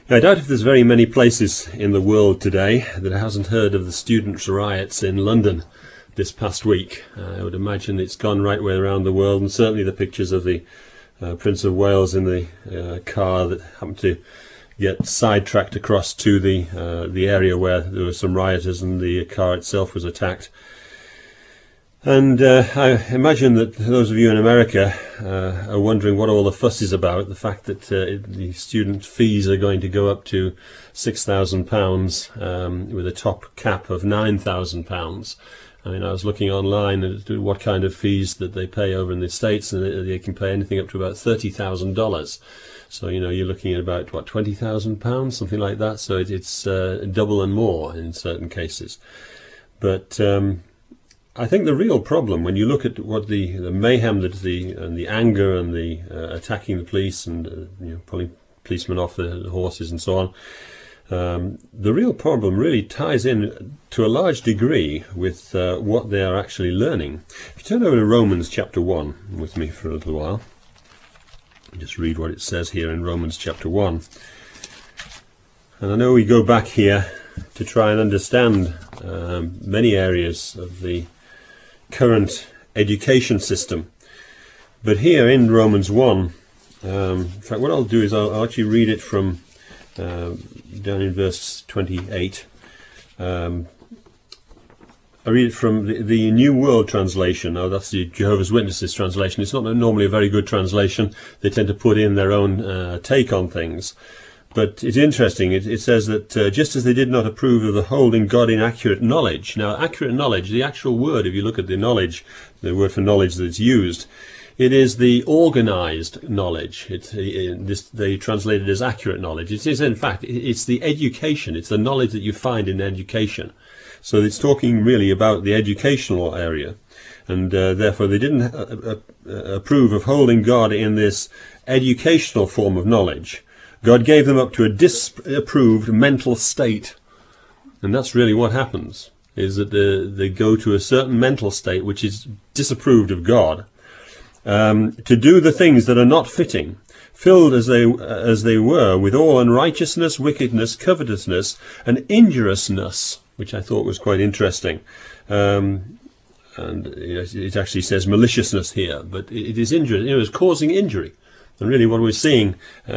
I doubt if there's very many places in the world today that hasn't heard of the students' riots in London this past week. I would imagine it's gone right way around the world, and certainly the pictures of the Prince of Wales in the car that happened to get sidetracked across to the area where there were some rioters and the car itself was attacked. And I imagine that those of you in America are wondering what all the fuss is about. The fact that the student fees are going to go up to £6,000 with a top cap of £9,000. I mean, I was looking online at what kind of fees that they pay over in the States, and they can pay anything up to about $30,000. So, you know, you're looking at about, what, £20,000, something like that. So it's double and more in certain cases. But I think the real problem, when you look at what the mayhem that the anger and the attacking the police and pulling policemen off the horses and so on, the real problem really ties in to a large degree with what they are actually learning. If you turn over to Romans chapter 1 with me for a little while, just read what it says here in Romans chapter 1. And I know we go back here to try and understand many areas of the current education system, but here in Romans 1, in fact what I'll do is I'll actually read it from down in verse 28. I read it from the New World Translation. Now that's the Jehovah's Witnesses translation. It's not normally a very good translation. They tend to put in their own take on things. But it's interesting. It says that just as they did not approve of the holding God in accurate knowledge. Now, accurate knowledge, the actual word, if you look at the knowledge, the word for knowledge that's used, it is the organized knowledge. They translate it as accurate knowledge. It is, in fact, it's the education. It's the knowledge that you find in education. So it's talking really about the educational area. And therefore, they didn't approve of holding God in this educational form of knowledge. God gave them up to a disapproved mental state. And that's really what happens, is that they go to a certain mental state which is disapproved of God, to do the things that are not fitting, filled as they were with all unrighteousness, wickedness, covetousness, and injuriousness, which I thought was quite interesting. And it actually says maliciousness here, but it is injury. It was causing injury. And really what we're seeing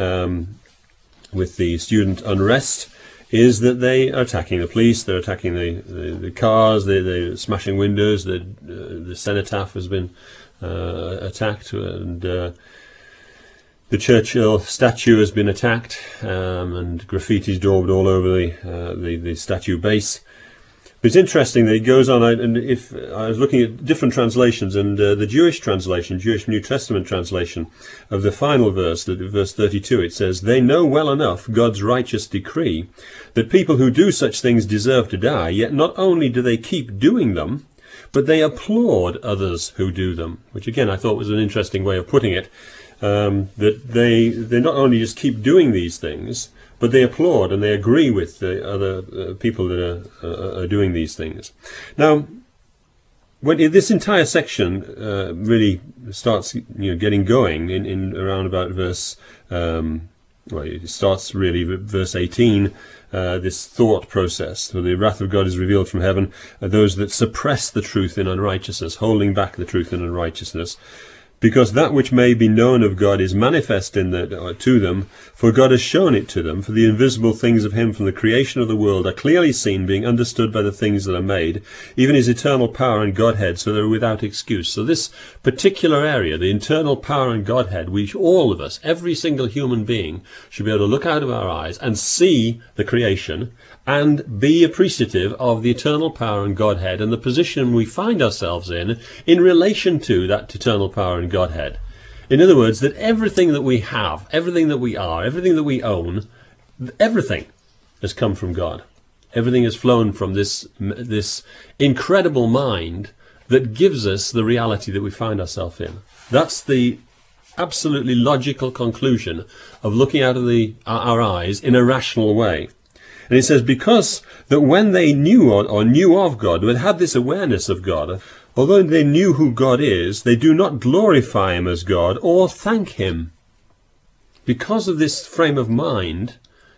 with the student unrest is that they are attacking the police, they're attacking the cars, they're smashing windows, the cenotaph has been attacked, and the Churchill statue has been attacked, and graffiti's daubed all over the statue base. But it's interesting that it goes on, and if I was looking at different translations, and the Jewish translation, Jewish New Testament translation of the final verse, verse 32, it says, "They know well enough God's righteous decree that people who do such things deserve to die, yet not only do they keep doing them, but they applaud others who do them." Which again I thought was an interesting way of putting it, that they not only just keep doing these things, but they applaud and they agree with the other people that are doing these things. Now, when this entire section really starts, getting going in around about verse, it starts really with verse 18. This thought process. So the wrath of God is revealed from heaven, those that suppress the truth in unrighteousness, holding back the truth in unrighteousness. Because that which may be known of God is manifest to them, for God has shown it to them. For the invisible things of him from the creation of the world are clearly seen, being understood by the things that are made, even his eternal power and Godhead, so they're without excuse. So this particular area, the internal power and Godhead, which all of us, every single human being, should be able to look out of our eyes and see the creation, and be appreciative of the eternal power and Godhead and the position we find ourselves in relation to that eternal power and Godhead. In other words, that everything that we have, everything that we are, everything that we own, everything has come from God. Everything has flown from this incredible mind that gives us the reality that we find ourselves in. That's the absolutely logical conclusion of looking out of our eyes in a rational way. And it says, because that when they knew or knew of God, when they had this awareness of God, although they knew who God is, they do not glorify him as God or thank him. Because of this frame of mind,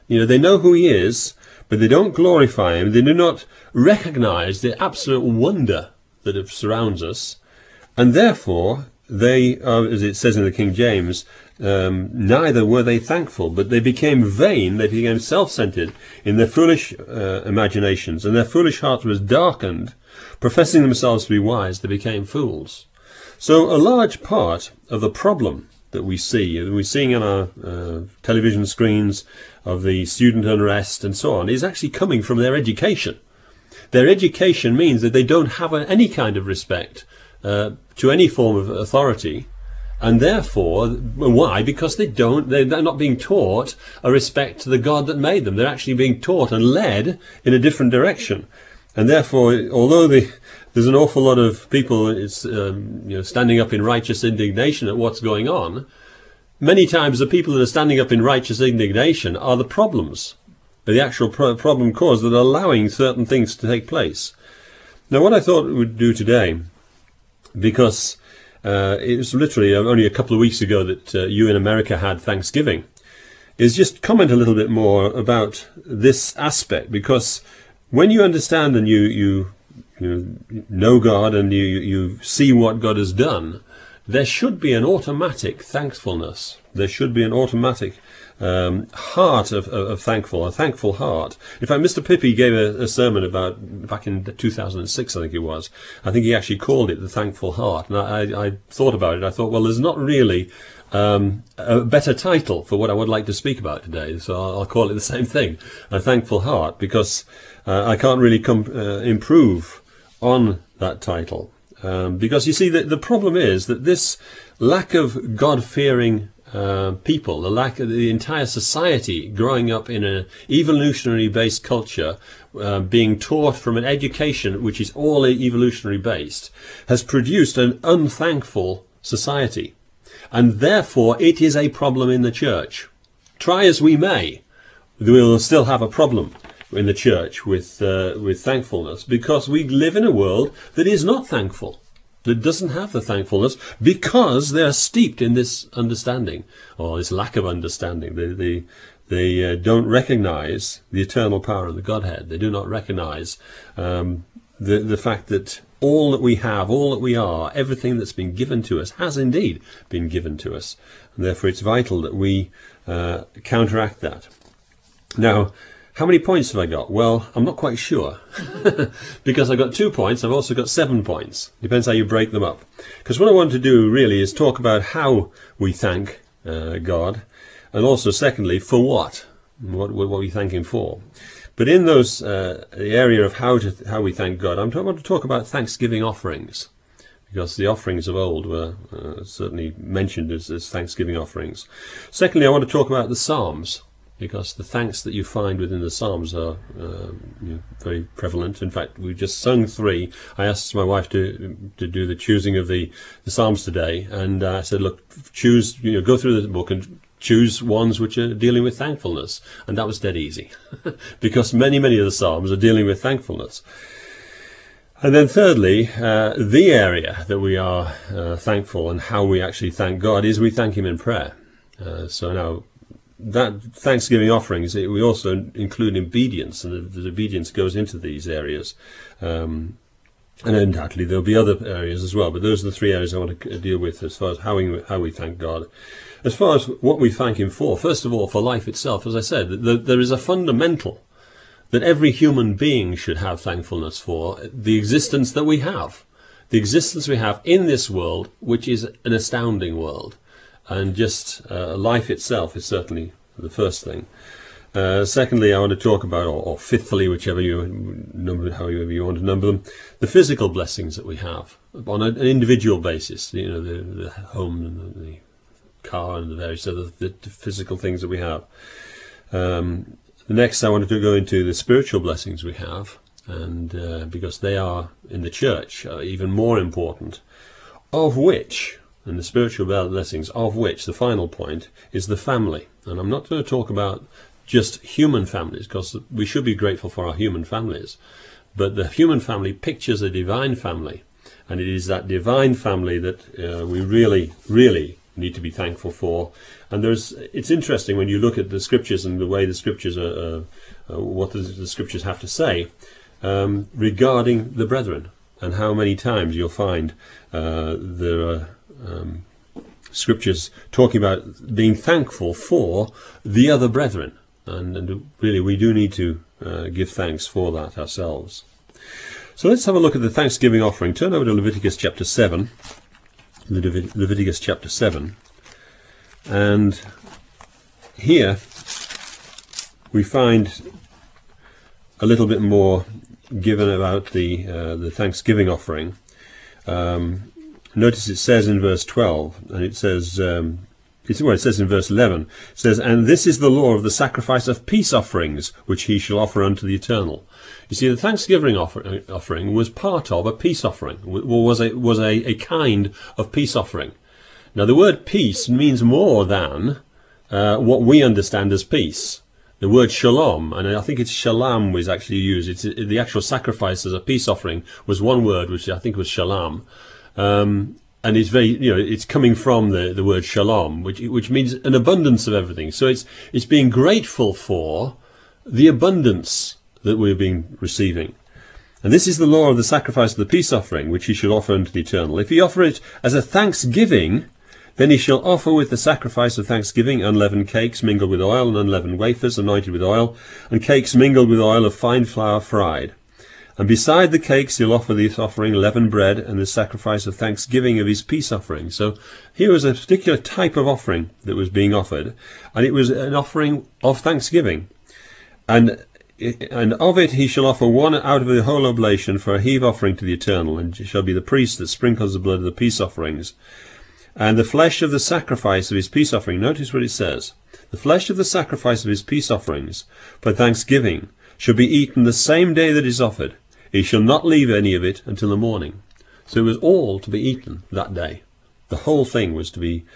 You know, they know who he is, but they don't glorify him. They do not recognize the absolute wonder that surrounds us. And therefore, they are, as it says in the King James, neither were they thankful, but they became vain, they became self-centered in their foolish imaginations, and their foolish heart was darkened. Professing themselves to be wise, they became fools. So a large part of the problem that we're seeing on our television screens of the student unrest and so on is actually coming from their education. Their education means that they don't have any kind of respect to any form of authority, and therefore, why? Because they're not being taught a respect to the God that made them. They're actually being taught and led in a different direction. And therefore, although there's an awful lot of people standing up in righteous indignation at what's going on, many times the people that are standing up in righteous indignation are the problems, the actual problem cause that are allowing certain things to take place. Now, what I thought we would do today, because it was literally only a couple of weeks ago that you in America had Thanksgiving, is just comment a little bit more about this aspect, because when you understand and you know God and you see what God has done, there should be an automatic thankfulness. There should be an automatic heart of thankful, a thankful heart. In fact, Mr. Pippi gave a sermon back in 2006, I think it was. I think he actually called it the thankful heart. And I thought about it. I thought, well, there's not really a better title for what I would like to speak about today. So I'll call it the same thing, a thankful heart, because I can't really improve on that title. Because you see, the problem is that this lack of God-fearing people, the lack of the entire society growing up in an evolutionary-based culture, being taught from an education which is all evolutionary-based, has produced an unthankful society. And therefore, it is a problem in the church. Try as we may, we will still have a problem in the church with thankfulness, because we live in a world that is not thankful, that doesn't have the thankfulness, because they are steeped in this understanding, or this lack of understanding. They don't recognize the eternal power of the Godhead. They do not recognize the fact that all that we have, all that we are, everything that's been given to us has indeed been given to us. And therefore it's vital that we counteract that. Now, how many points have I got? Well, I'm not quite sure, because I've got 2 points. I've also got 7 points. Depends how you break them up. Because what I want to do really is talk about how we thank God, and also, secondly, for what we thank Him for. But in those the area of how we thank God, I want to talk about thanksgiving offerings, because the offerings of old were certainly mentioned as thanksgiving offerings. Secondly, I want to talk about the Psalms, because the thanks that you find within the Psalms are very prevalent. In fact, we just sung 3. I asked my wife to do the choosing of the Psalms today, and I said, look, go through the book and choose ones which are dealing with thankfulness. And that was dead easy, because many of the Psalms are dealing with thankfulness. And then thirdly, the area that we are thankful and how we actually thank God is we thank Him in prayer. So now, that thanksgiving offerings, we also include obedience, and the obedience goes into these areas. And undoubtedly there'll be other areas as well, but those are the 3 areas I want to deal with as far as how we thank God. As far as what we thank Him for, first of all, for life itself, as I said, there is a fundamental that every human being should have thankfulness for, the existence that we have. The existence we have in this world, which is an astounding world. And just life itself is certainly the first thing. Secondly, I want to talk about, or fifthly, however you want to number them, the physical blessings that we have on an individual basis. The home and the car and the various other the physical things that we have. Next, I wanted to go into the spiritual blessings we have, and because they are in the church even more important, of which. And the spiritual blessings, of which the final point is the family. And I'm not going to talk about just human families, because we should be grateful for our human families. But the human family pictures a divine family. And it is that divine family that we really need to be thankful for. And it's interesting when you look at the scriptures and the way the scriptures what the scriptures have to say regarding the brethren, and how many times you'll find there are scriptures talking about being thankful for the other brethren. And really we do need to give thanks for that ourselves. So let's have a look at the thanksgiving offering. Turn over to Leviticus chapter 7. Leviticus chapter 7. And here we find a little bit more given about the thanksgiving offering. Notice it says in verse 12, and it says, it says in verse 11, it says, "And this is the law of the sacrifice of peace offerings, which he shall offer unto the Eternal." You see, the thanksgiving offering was part of a peace offering, was a kind of peace offering. Now, the word peace means more than what we understand as peace. The word shalom, and I think it's shalom was actually used. The actual sacrifice as a peace offering was one word, which I think was shalom. And it's very, it's coming from the word shalom, which means an abundance of everything. So it's being grateful for the abundance that we've been receiving. And this is the law of the sacrifice of the peace offering, which he shall offer unto the Eternal. If he offer it as a thanksgiving, then he shall offer with the sacrifice of thanksgiving unleavened cakes mingled with oil, and unleavened wafers anointed with oil, and cakes mingled with oil of fine flour fried. And beside the cakes he'll offer this offering leavened bread, and the sacrifice of thanksgiving of his peace offering. So here was a particular type of offering that was being offered, and it was an offering of thanksgiving. And of it he shall offer one out of the whole oblation for a heave offering to the Eternal, and it shall be the priest that sprinkles the blood of the peace offerings. And the flesh of the sacrifice of his peace offering, notice what it says, the flesh of the sacrifice of his peace offerings for thanksgiving shall be eaten the same day that is offered. He shall not leave any of it until the morning. So it was all to be eaten that day. The whole thing was to be,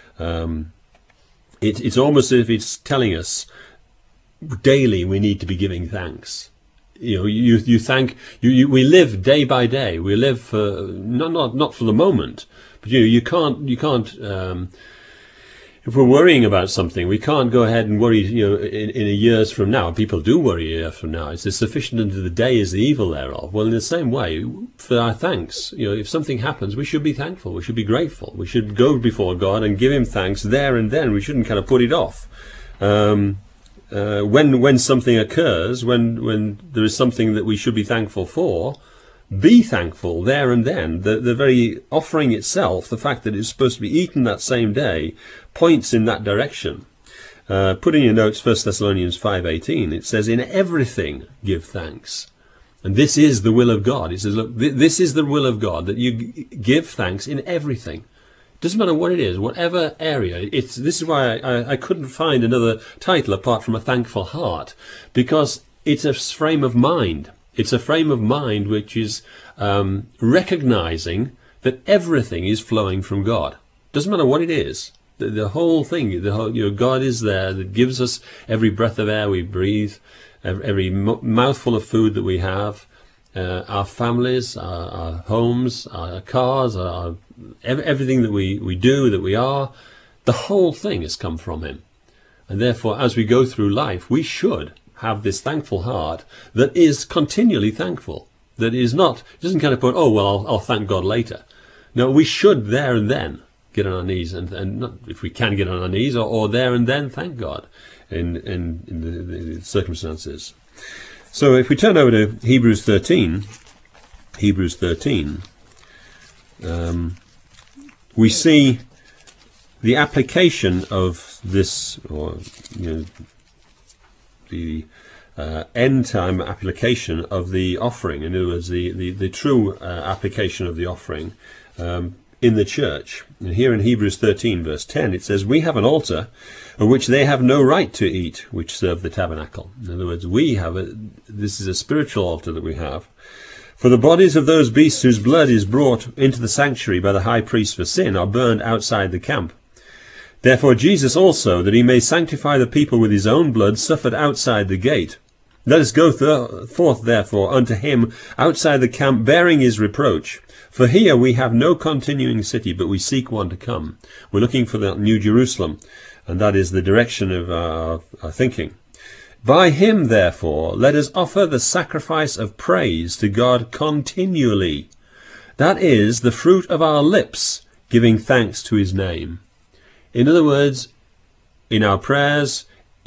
it's almost as if it's telling us daily we need to be giving thanks. You thank, we live day by day. We live for, not for the moment, but you can't, if we're worrying about something, we can't go ahead and worry, in a years from now. People do worry a year from now. It's sufficient unto the day is the evil thereof. Well, in the same way, for our thanks, if something happens, we should be thankful. We should be grateful. We should go before God and give him thanks there and then. We shouldn't kind of put it off. When something occurs, when there is something that we should be thankful for, be thankful there and then. The very offering itself, the fact that it's supposed to be eaten that same day, points in that direction. Put in your notes 1 Thessalonians 5:18. It says, "In everything give thanks." And this is the will of God. It says, look, this is the will of God, that you give thanks in everything. Doesn't matter what it is, whatever area. This is why I couldn't find another title apart from a thankful heart, because it's a frame of mind. It's a frame of mind which is recognizing that everything is flowing from God. Doesn't matter what it is. The whole thing, God is there that gives us every breath of air we breathe, every mouthful of food that we have, our families, our homes, our cars, everything that we do, that we are. The whole thing has come from him. And therefore, as we go through life, we should have this thankful heart that is continually thankful. That is not, doesn't kind of put, oh, well, I'll thank God later. No, we should there and then get on our knees, and not, if we can get on our knees, or there and then thank God in the circumstances. So if we turn over to Hebrews 13, we see the application of this, or the end time application of the offering. In other words, the true application of the offering in the church. And here in Hebrews 13 verse 10 it says, "We have an altar of which they have no right to eat, which serve the tabernacle." In other words, this is a spiritual altar that we have. "For the bodies of those beasts whose blood is brought into the sanctuary by the high priest for sin are burned outside the camp. Therefore Jesus also, that he may sanctify the people with his own blood, suffered outside the gate. Let us go forth, therefore, unto him outside the camp, bearing his reproach. For here we have no continuing city, but we seek one to come. We're looking for that New Jerusalem, and that is the direction of our thinking. By him, therefore, let us offer the sacrifice of praise to God continually. That is the fruit of our lips, giving thanks to his name. In other words, in our prayers,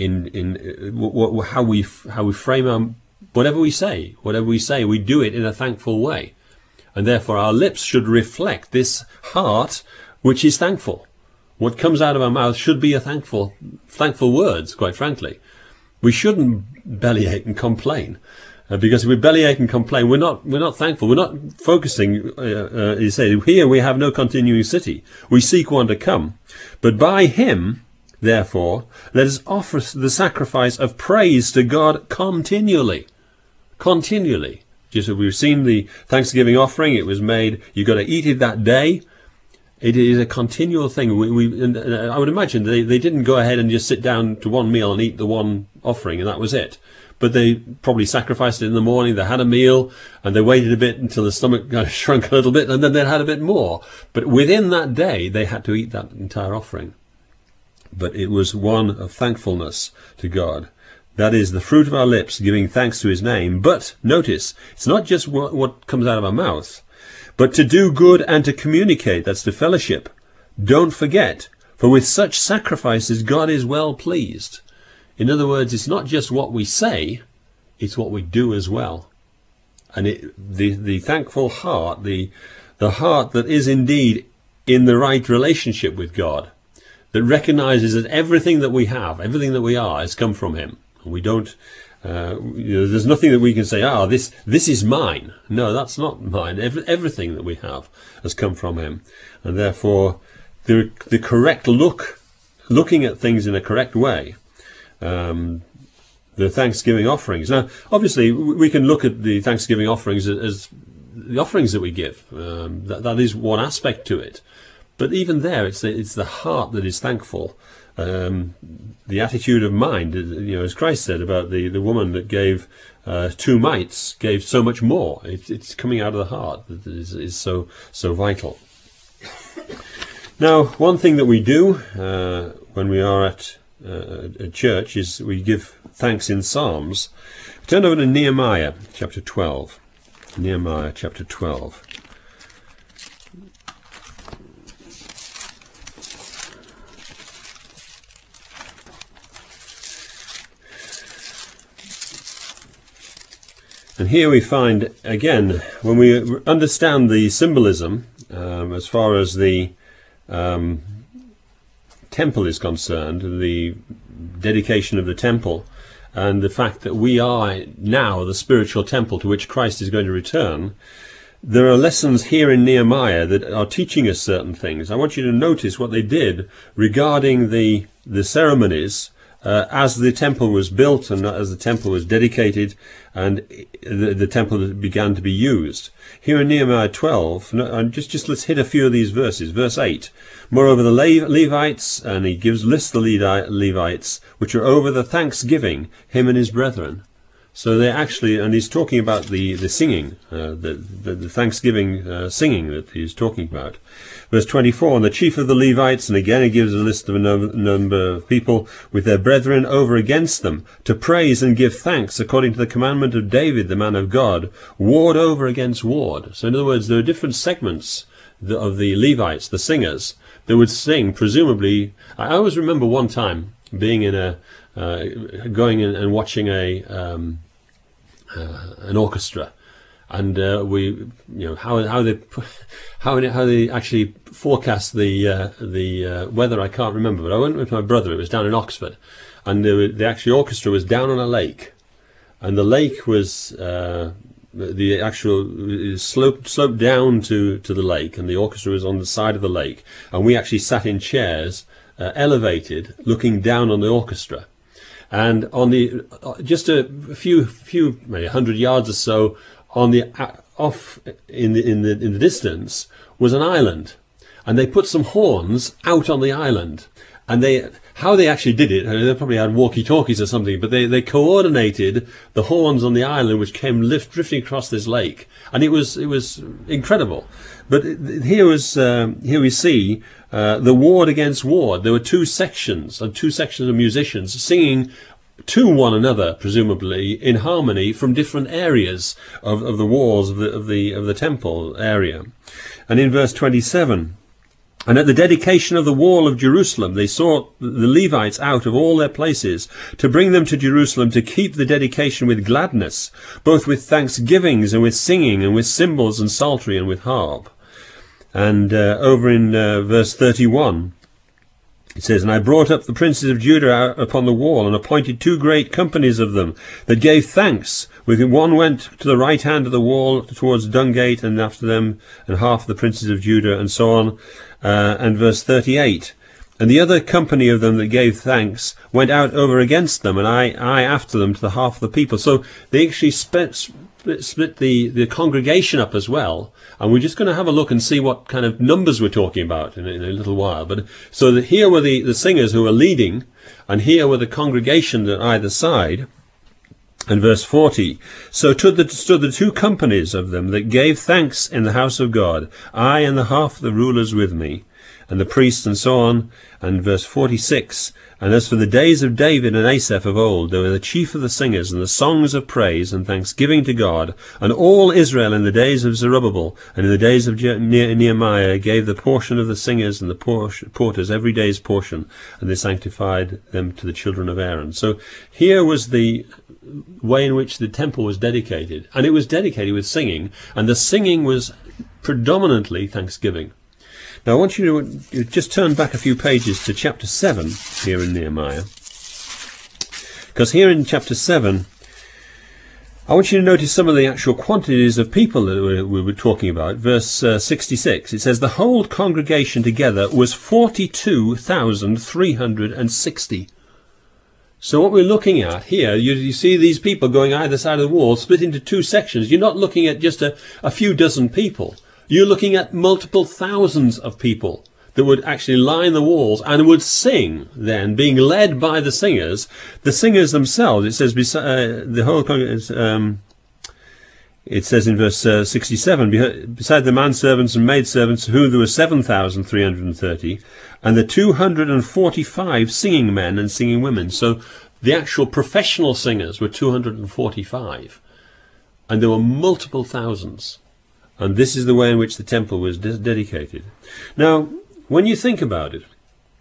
how we frame our whatever we say, we do it in a thankful way, and therefore our lips should reflect this heart which is thankful. What comes out of our mouth should be a thankful words. Quite frankly, we shouldn't bellyache and complain, because if we bellyache and complain, we're not thankful. We're not focusing. You say, here we have no continuing city. We seek one to come, but by him. Therefore, let us offer the sacrifice of praise to God continually. Continually. Just as we've seen the Thanksgiving offering, it was made, you've got to eat it that day. It is a continual thing. I would imagine they didn't go ahead and just sit down to one meal and eat the one offering, and that was it. But they probably sacrificed it in the morning, they had a meal, and they waited a bit until the stomach kind of shrunk a little bit, and then they had a bit more. But within that day, they had to eat that entire offering. But it was one of thankfulness to God. That is the fruit of our lips, giving thanks to his name. But notice, it's not just what comes out of our mouth, but to do good and to communicate. That's to fellowship. Don't forget, for with such sacrifices God is well pleased. In other words, it's not just what we say, it's what we do as well. And the thankful heart, the heart that is indeed in the right relationship with God, that recognizes that everything that we have, everything that we are, has come from him. We don't, there's nothing that we can say, this is mine. No, that's not mine. Everything that we have has come from him. And therefore, the correct looking at things in a correct way, the Thanksgiving offerings. Now, obviously, we can look at the Thanksgiving offerings as the offerings that we give. That is one aspect to it. But even there, it's the heart that is thankful, the attitude of mind. As Christ said about the woman that gave 2 mites, gave so much more. It's coming out of the heart that is so vital. Now, one thing that we do when we are at church is we give thanks in Psalms. Turn over to Nehemiah chapter 12. Nehemiah chapter 12. And here we find, again, when we understand the symbolism as far as the temple is concerned, the dedication of the temple, and the fact that we are now the spiritual temple to which Christ is going to return, there are lessons here in Nehemiah that are teaching us certain things. I want you to notice what they did regarding the ceremonies as the temple was built and as the temple was dedicated and the temple began to be used. Here in Nehemiah 12, and just let's hit a few of these verses. Verse 8, moreover the Levites, and he lists the Levites, which are over the thanksgiving, him and his brethren. So they actually, and he's talking about the singing, the thanksgiving singing that he's talking about. Verse 24, and the chief of the Levites, and again he gives a list of a number of people with their brethren over against them, to praise and give thanks according to the commandment of David, the man of God, ward over against ward. So in other words, there are different segments of the Levites, the singers, that would sing, presumably. I always remember one time being in going and watching an orchestra, and how they actually forecast the weather. I can't remember, but I went with my brother. It was down in Oxford, and the actual orchestra was down on a lake, and the lake was the actual sloped down to the lake, and the orchestra was on the side of the lake, and we actually sat in chairs elevated, looking down on the orchestra. And on the just a few maybe 100 yards or so on the off in the distance was an island, and they put some horns out on the island, and how they actually did it, they probably had walkie-talkies or something, but they coordinated the horns on the island which came drifting across this lake, and it was incredible. But here we see the ward against ward. There were two sections of musicians singing to one another, presumably in harmony, from different areas of the walls of the temple area. And in verse 27. And at the dedication of the wall of Jerusalem, they sought the Levites out of all their places to bring them to Jerusalem to keep the dedication with gladness, both with thanksgivings and with singing and with cymbals and psaltery and with harp. And over in verse 31, it says, And I brought up the princes of Judah out upon the wall, and appointed 2 great companies of them, that gave thanks. With one went to the right hand of the wall towards Dungate, and after them, and half the princes of Judah, and so on. And verse 38, And the other company of them that gave thanks went out over against them, and I after them to the half of the people. So they actually split the congregation up as well. And we're just going to have a look and see what kind of numbers we're talking about in a little while. But so that here were the singers who were leading, and here were the congregation on either side. And verse 40, So stood the 2 companies of them that gave thanks in the house of God, I and the half the rulers with me, and the priests, and so on. And verse 46, And as for the days of David and Asaph of old, they were the chief of the singers, and the songs of praise and thanksgiving to God. And all Israel in the days of Zerubbabel and in the days of Nehemiah gave the portion of the singers and the porters every day's portion, and they sanctified them to the children of Aaron. So here was the way in which the temple was dedicated, and it was dedicated with singing, and the singing was predominantly thanksgiving. Now I want you to just turn back a few pages to chapter 7 here in Nehemiah, because here in chapter 7 I want you to notice some of the actual quantities of people that we were talking about. Verse 66, it says, The whole congregation together was 42,360. So what we're looking at here, you see these people going either side of the wall, split into 2 sections. You're not looking at just a few dozen people. You're looking at multiple thousands of people that would actually line the walls and would sing then, being led by the singers. The singers themselves, it says, the whole congregation, it says in verse 67, beside the manservants and maidservants, who there were 7,330, and the 245 singing men and singing women. So the actual professional singers were 245, and there were multiple thousands. And this is the way in which the temple was dedicated. Now, when you think about it,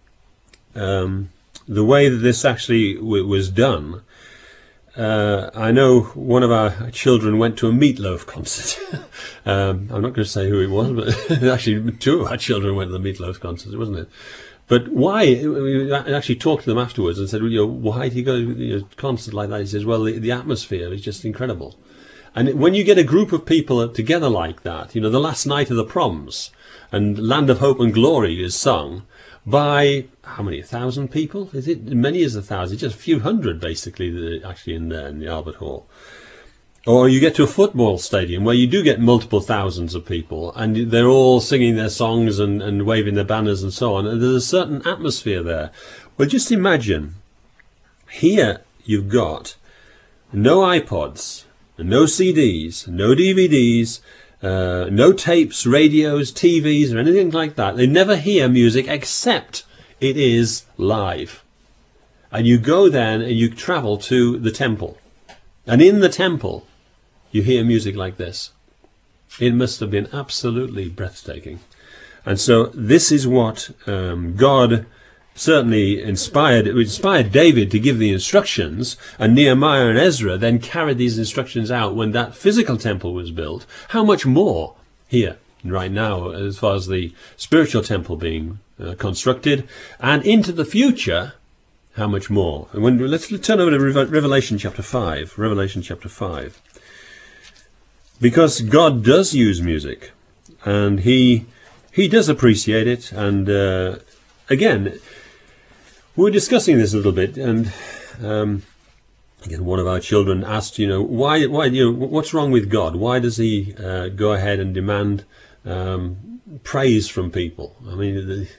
the way that this actually was done, I know one of our children went to a Meatloaf concert. I'm not going to say who it was, but actually 2 of our children went to the Meatloaf concert, wasn't it? But why? We actually talked to them afterwards and said, why do you go to a concert like that? He says, well, the atmosphere is just incredible. And when you get a group of people together like that, the last night of the proms, and Land of Hope and Glory is sung by, how many, 1,000 people? Is it many as 1,000? Just a few hundred, basically, actually in there in the Albert Hall. Or you get to a football stadium where you do get multiple thousands of people, and they're all singing their songs and waving their banners and so on, and there's a certain atmosphere there. Well, just imagine, here you've got no iPods, no CDs, no DVDs, no tapes, radios, TVs, or anything like that. They never hear music except it is live. And you go then and you travel to the temple. And in the temple, you hear music like this. It must have been absolutely breathtaking. And so this is what God certainly inspired David to give the instructions, and Nehemiah and Ezra then carried these instructions out when that physical temple was built. How much more here right now as far as the spiritual temple being constructed, and into the future, how much more? And let's turn over to Revelation chapter 5. Revelation chapter 5. Because God does use music, and he does appreciate it, and again, we were discussing this a little bit, and again, one of our children asked, why, what's wrong with God? Why does He go ahead and demand praise from people? I mean,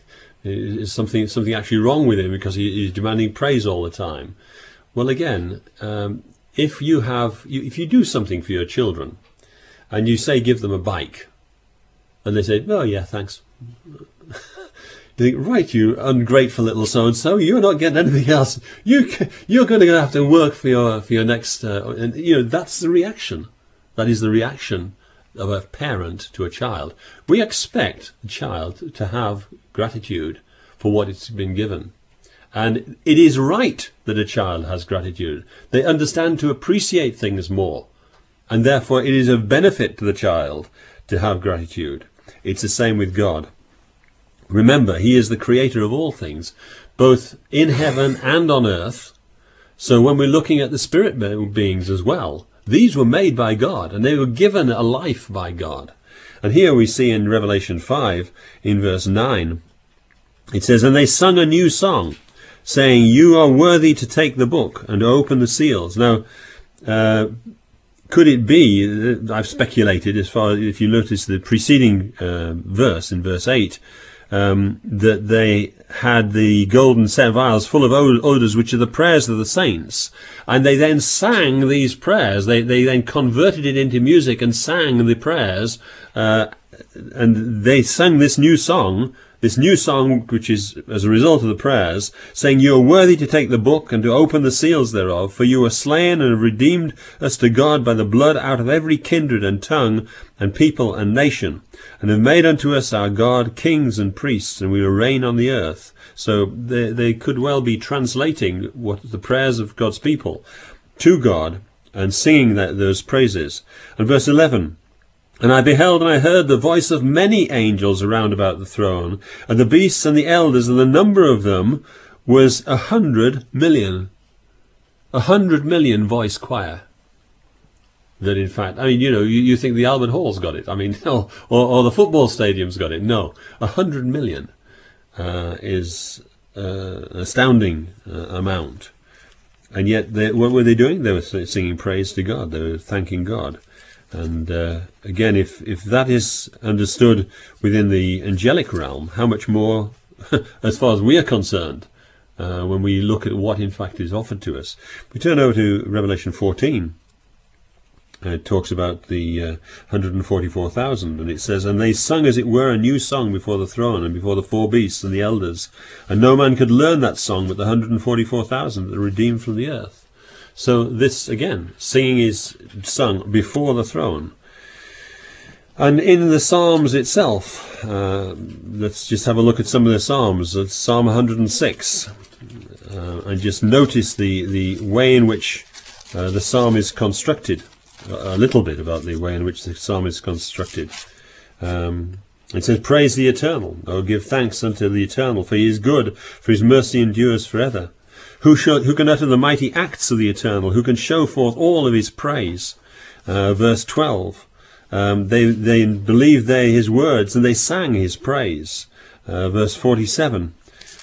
Is something actually wrong with him because he's demanding praise all the time? Well, again, if you do something for your children, and you say give them a bike, and they say, "Oh yeah, thanks," you think, right, you ungrateful little so and so, you're not getting anything else. You're going to have to work for your next, and that's the reaction. That is the reaction of a parent to a child. We expect a child to have gratitude for what it's been given. And it is right that a child has gratitude. They understand to appreciate things more. And therefore it is of benefit to the child to have gratitude. It's the same with God. Remember, he is the creator of all things, both in heaven and on earth. So when we're looking at the spirit beings as well, these were made by God, and they were given a life by God. And here we see in Revelation 5, in verse 9, it says, "And they sung a new song, saying, 'You are worthy to take the book and to open the seals.'" Now, could it be, I've speculated, as far as if you notice the preceding verse, in verse 8, that they had the golden set vials full of odours, which are the prayers of the saints, and they then sang these prayers. They then converted it into music and sang the prayers, and they sang this new song, which is as a result of the prayers, saying, "You are worthy to take the book and to open the seals thereof, for you were slain and have redeemed us to God by the blood out of every kindred and tongue and people and nation, and have made unto us our God kings and priests, and we will reign on the earth." So they could well be translating what the prayers of God's people to God and singing those praises. And verse 11, "And I beheld and I heard the voice of many angels around about the throne, and the beasts and the elders, and the number of them was 100 million. 100 million voice choir. That in fact, I mean, you think the Albert Hall's got it. I mean, or the football stadium's got it. No, 100 million is an astounding amount. And yet, what were they doing? They were singing praise to God. They were thanking God. And again, if that is understood within the angelic realm, how much more, as far as we are concerned, when we look at what in fact is offered to us. We turn over to Revelation 14. It talks about the 144,000, and it says, "And they sung as it were a new song before the throne and before the four beasts and the elders. And no man could learn that song but the 144,000 that are redeemed from the earth." So this, again, singing is sung before the throne. And in the Psalms itself, let's just have a look at some of the Psalms. It's Psalm 106. And just notice the way in which the Psalm is constructed. A little bit about the way in which the Psalm is constructed. It says, "Praise the Eternal. O give thanks unto the Eternal, for he is good, for his mercy endures forever. Who can utter the mighty acts of the Eternal? Who can show forth all of his praise?" Verse 12. They believed his words, and they sang his praise. Verse 47.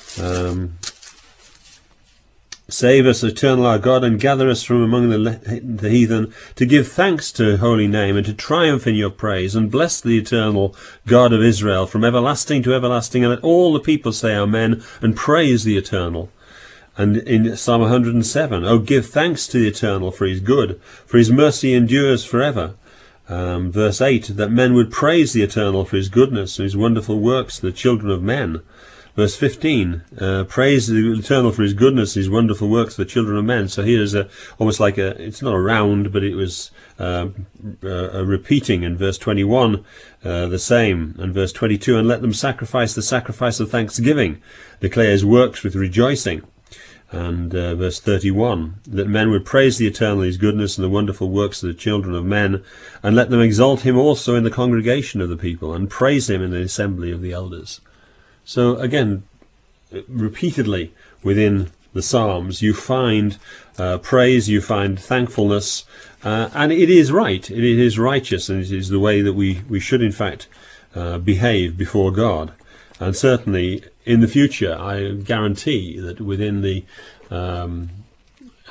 "Save us, Eternal our God, and gather us from among the heathen, to give thanks to your holy name, and to triumph in your praise, and bless the Eternal God of Israel from everlasting to everlasting, and let all the people say Amen, and praise the Eternal." And in Psalm 107, "O give thanks to the Eternal, for he is good, for his mercy endures forever." Verse 8, "That men would praise the Eternal for his goodness and his wonderful works to the children of men." Verse 15, "Praise the Eternal for his goodness and his wonderful works to the children of men." So here's almost like it's not a round, but it was a repeating. In verse 21, the same. And verse 22, "And let them sacrifice the sacrifice of thanksgiving, declare his works with rejoicing." And verse 31, "That men would praise the Eternal, his goodness, and the wonderful works of the children of men, and let them exalt him also in the congregation of the people, and praise him in the assembly of the elders." So again, repeatedly within the Psalms, you find praise, you find thankfulness, and it is right, it is righteous, and it is the way that we should in fact behave before God. And certainly in the future, I guarantee that within the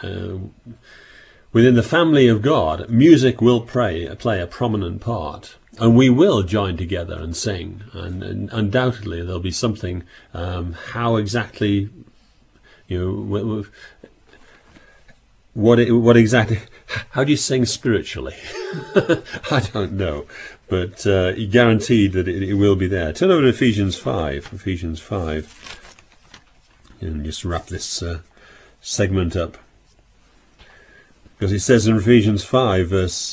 family of God, music will play a prominent part. And we will join together and sing, and undoubtedly there'll be something. How exactly, what exactly? How do you sing spiritually? I don't know, but guaranteed that it will be there. Turn over to Ephesians 5. Ephesians 5, and just wrap this segment up, because it says in Ephesians 5, verse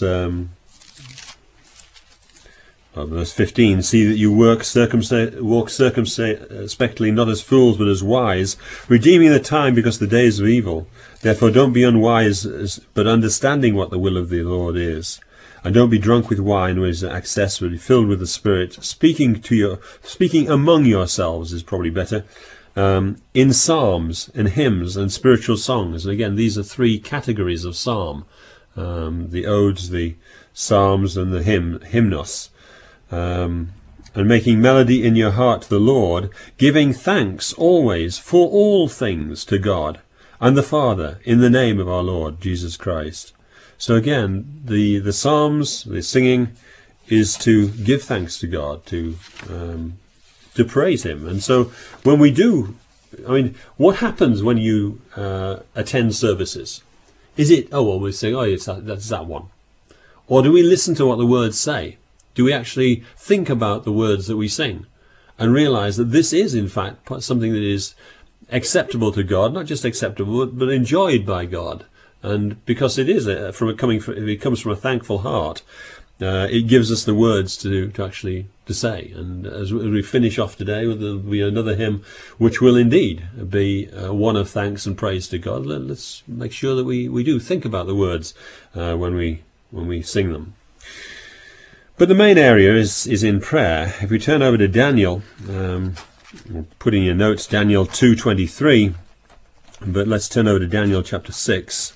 15, see that you walk circumspectly, not as fools, but as wise, redeeming the time, because the days are evil. Therefore don't be unwise, but understanding what the will of the Lord is. And don't be drunk with wine, which is excess, but be filled with the Spirit, speaking among yourselves is probably better, in psalms and hymns and spiritual songs. And again, these are three categories of psalm: the odes, the psalms, and the hymnos. And making melody in your heart to the Lord, giving thanks always for all things to God and the Father, in the name of our Lord Jesus Christ. So again, the psalms, the singing, is to give thanks to God, to praise Him. And so when we do, what happens when you attend services? Is it, we sing, that's that one? Or do we listen to what the words say? Do we actually think about the words that we sing and realize that this is, in fact, something that is acceptable to God, not just acceptable, but enjoyed by God? And because it is it comes from a thankful heart, it gives us the words to say. And as we finish off today, there'll be another hymn which will indeed be one of thanks and praise to God. Let's make sure that we do think about the words when we sing them. But the main area is in prayer. If we turn over to Daniel, put in your notes Daniel 2:23, but let's turn over to Daniel chapter 6,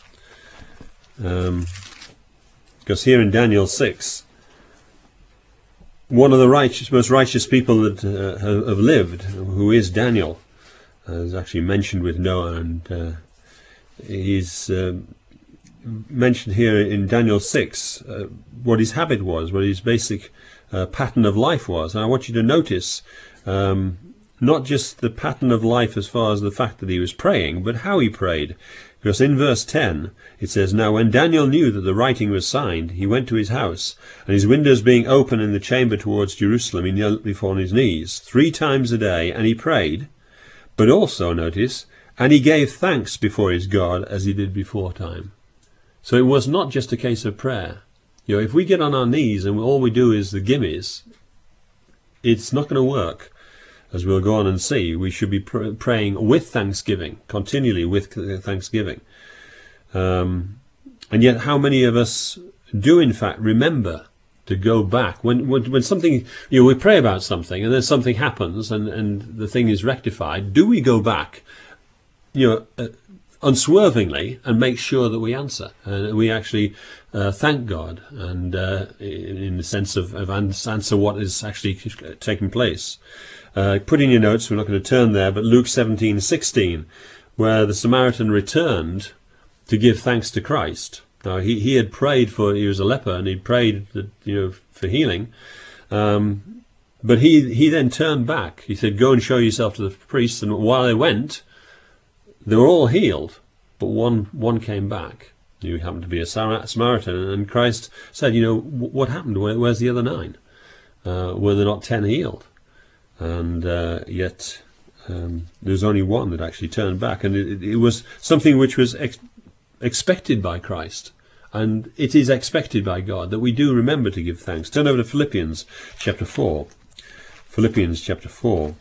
because here in Daniel 6, one of the most righteous people that have lived, who is Daniel, is actually mentioned with Noah, and he's mentioned here in Daniel 6 what his habit was, what his basic pattern of life was. And I want you to notice not just the pattern of life as far as the fact that he was praying, but how he prayed. Because in verse 10 it says, "Now when Daniel knew that the writing was signed, he went to his house, and his windows being open in the chamber towards Jerusalem, he knelt before his knees 3 times a day, and he prayed." But also, notice, "and he gave thanks before his God as he did before time." So it was not just a case of prayer. If we get on our knees and all we do is the gimmies, it's not going to work. As we'll go on and see, we should be praying with thanksgiving, continually with thanksgiving. And yet how many of us do in fact remember to go back when something, we pray about something and then something happens and the thing is rectified? Do we go back unswervingly and make sure that we answer and we actually thank God, and in the sense of answer what is actually taking place? Put in your notes, we're not going to turn there, but Luke 17:16, where the Samaritan returned to give thanks to Christ. Now he had prayed he was a leper, and he'd prayed for healing, but he then turned back. He said, "Go and show yourself to the priest." And while they went, they were all healed, but one came back. He happened to be a Samaritan, and Christ said, "What happened? Where's the other 9? Were there not 10 healed?" And yet there's only one that actually turned back, and it was something which was expected by Christ, and it is expected by God that we do remember to give thanks. Turn over to Philippians chapter 4. Philippians chapter 4.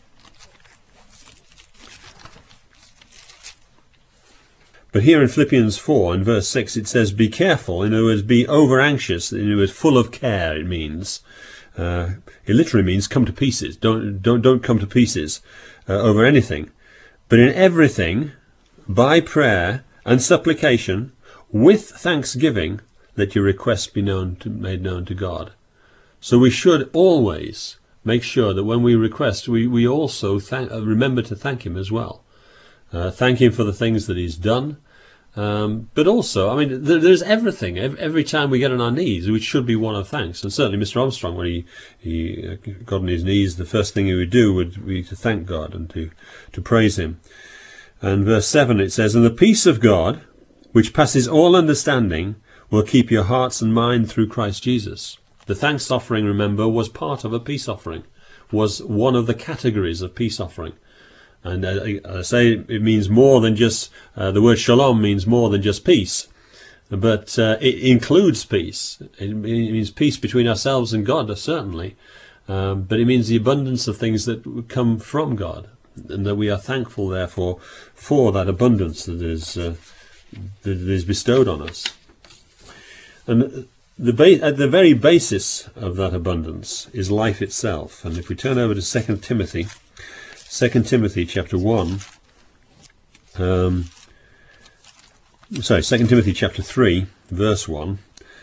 But here in Philippians 4, in verse 6, it says, "Be careful," in other words, be over anxious, in other words, full of care, it means. It literally means come to pieces. Don't come to pieces over anything. "But in everything, by prayer and supplication, with thanksgiving, let your requests be made known to God." So we should always make sure that when we request, we also remember to thank Him as well. Thank Him for the things that He's done, But also, I mean, there's everything. Every time we get on our knees, which should be one of thanks. And certainly Mr. Armstrong, when he got on his knees, the first thing he would do would be to thank God and to praise him. And verse 7, it says, "And the peace of God, which passes all understanding, will keep your hearts and mind through Christ Jesus." The thanks offering, remember, was part of a peace offering, was one of the categories of peace offering. And I say it means more than just, the word shalom means more than just peace, but it includes peace. It means peace between ourselves and God, certainly, but it means the abundance of things that come from God, and that we are thankful, therefore, for that abundance that is bestowed on us. And at the very basis of that abundance is life itself. And if we turn over to 2 Timothy chapter 1, 2 Timothy chapter 3, verse 1,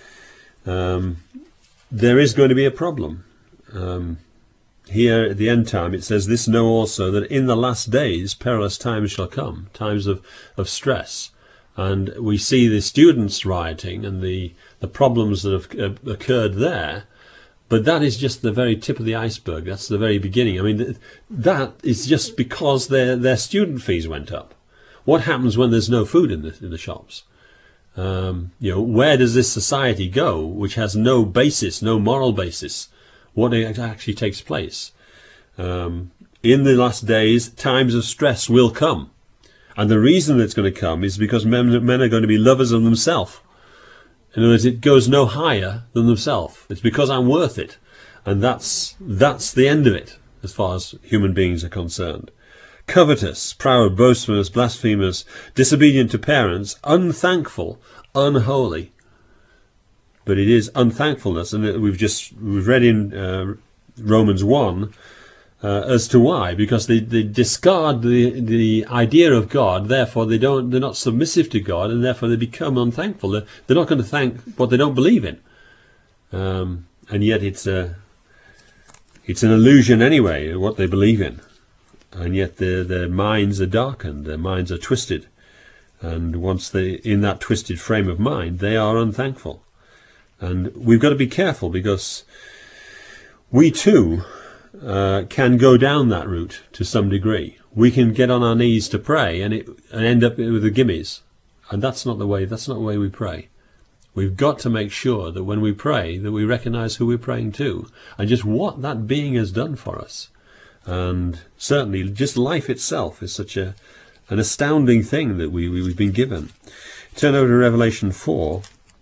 there is going to be a problem. Here at the end time it says, "This know also, that in the last days perilous times shall come," times of stress. And we see the students rioting and the problems that have occurred there. But that is just the very tip of the iceberg. That's the very beginning. I mean, that is just because their student fees went up. What happens when there's no food in the shops? Where does this society go, which has no basis, no moral basis? What actually takes place? In the last days, times of stress will come. And the reason it's going to come is because men are going to be lovers of themselves. In other words, it goes no higher than themselves. It's because I'm worth it. And that's the end of it, as far as human beings are concerned. Covetous, proud, boastful, blasphemers, disobedient to parents, unthankful, unholy. But it is unthankfulness, and we've read in Romans 1 as to why. Because they discard the idea of God, therefore they're not submissive to God, and therefore they become unthankful. They're not going to thank what they don't believe in, and yet it's an illusion anyway, what they believe in, and yet their minds are darkened, their minds are twisted, and once they're in that twisted frame of mind, they are unthankful. And we've got to be careful, because we too can go down that route to some degree. We can get on our knees to pray and end up with the gimmies, and that's not the way we pray. We've got to make sure that when we pray, that we recognize who we're praying to and just what that being has done for us. And certainly just life itself is such an astounding thing that we've been given. Turn over to Revelation 4,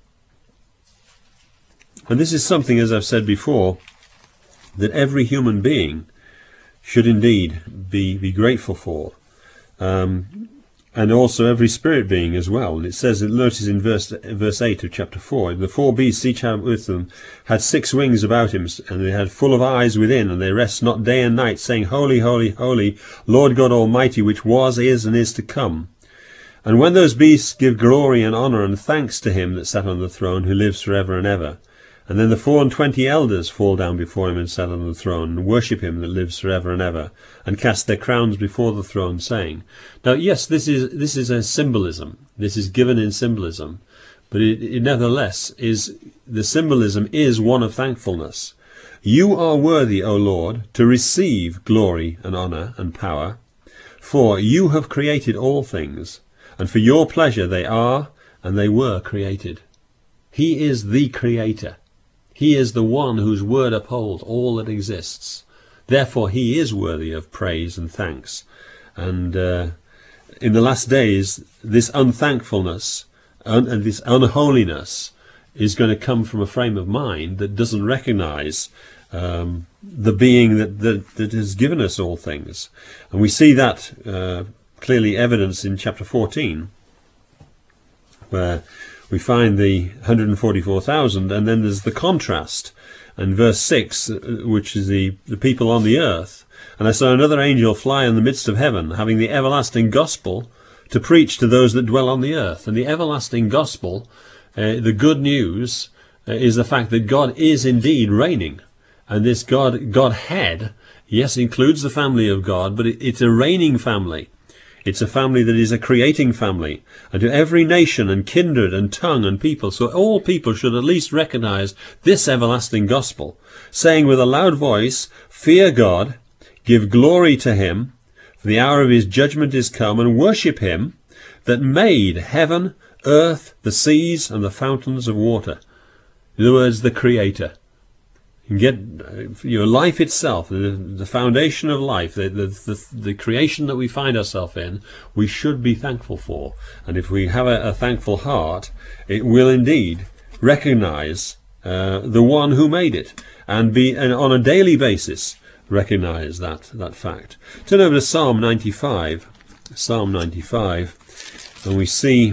and this is something, as I've said before, that every human being should indeed be grateful for, and also every spirit being as well. And it says, notice in verse 8 of chapter 4, "The four beasts, each with them, had 6 wings about him, and they had full of eyes within, and they rest not day and night, saying, Holy, holy, holy, Lord God Almighty, which was, is, and is to come. And when those beasts give glory and honour and thanks to him that sat on the throne, who lives for ever and ever. And then the 24 elders fall down before him and sat on the throne, and worship him that lives for ever and ever, and cast their crowns before the throne, saying..." Now, yes, this is a symbolism. This is given in symbolism, but it nevertheless is, the symbolism is one of thankfulness. "You are worthy, O Lord, to receive glory and honour and power, for you have created all things, and for your pleasure they are and they were created." He is the Creator. He is the one whose word upholds all that exists. Therefore he is worthy of praise and thanks. And in the last days, this unthankfulness and this unholiness is going to come from a frame of mind that doesn't recognize the being that has given us all things. And we see that clearly evidenced in chapter 14, where we find the 144,000, and then there's the contrast. And verse 6, which is the people on the earth. "And I saw another angel fly in the midst of heaven, having the everlasting gospel to preach to those that dwell on the earth." And the everlasting gospel, the good news, is the fact that God is indeed reigning. And this Godhead, yes, includes the family of God, but it's a reigning family. It's a family that is a creating family, and to every nation and kindred and tongue and people. So all people should at least recognize this everlasting gospel, saying with a loud voice, fear God, give glory to him, for the hour of his judgment is come, and worship him that made heaven, earth, the seas, and the fountains of water. In other words, the Creator. You get your life itself, the foundation of life, the creation that we find ourselves in, we should be thankful for. And if we have a thankful heart, it will indeed recognize the one who made it, and on a daily basis recognize that fact. Turn over to Psalm 95. Psalm 95, and we see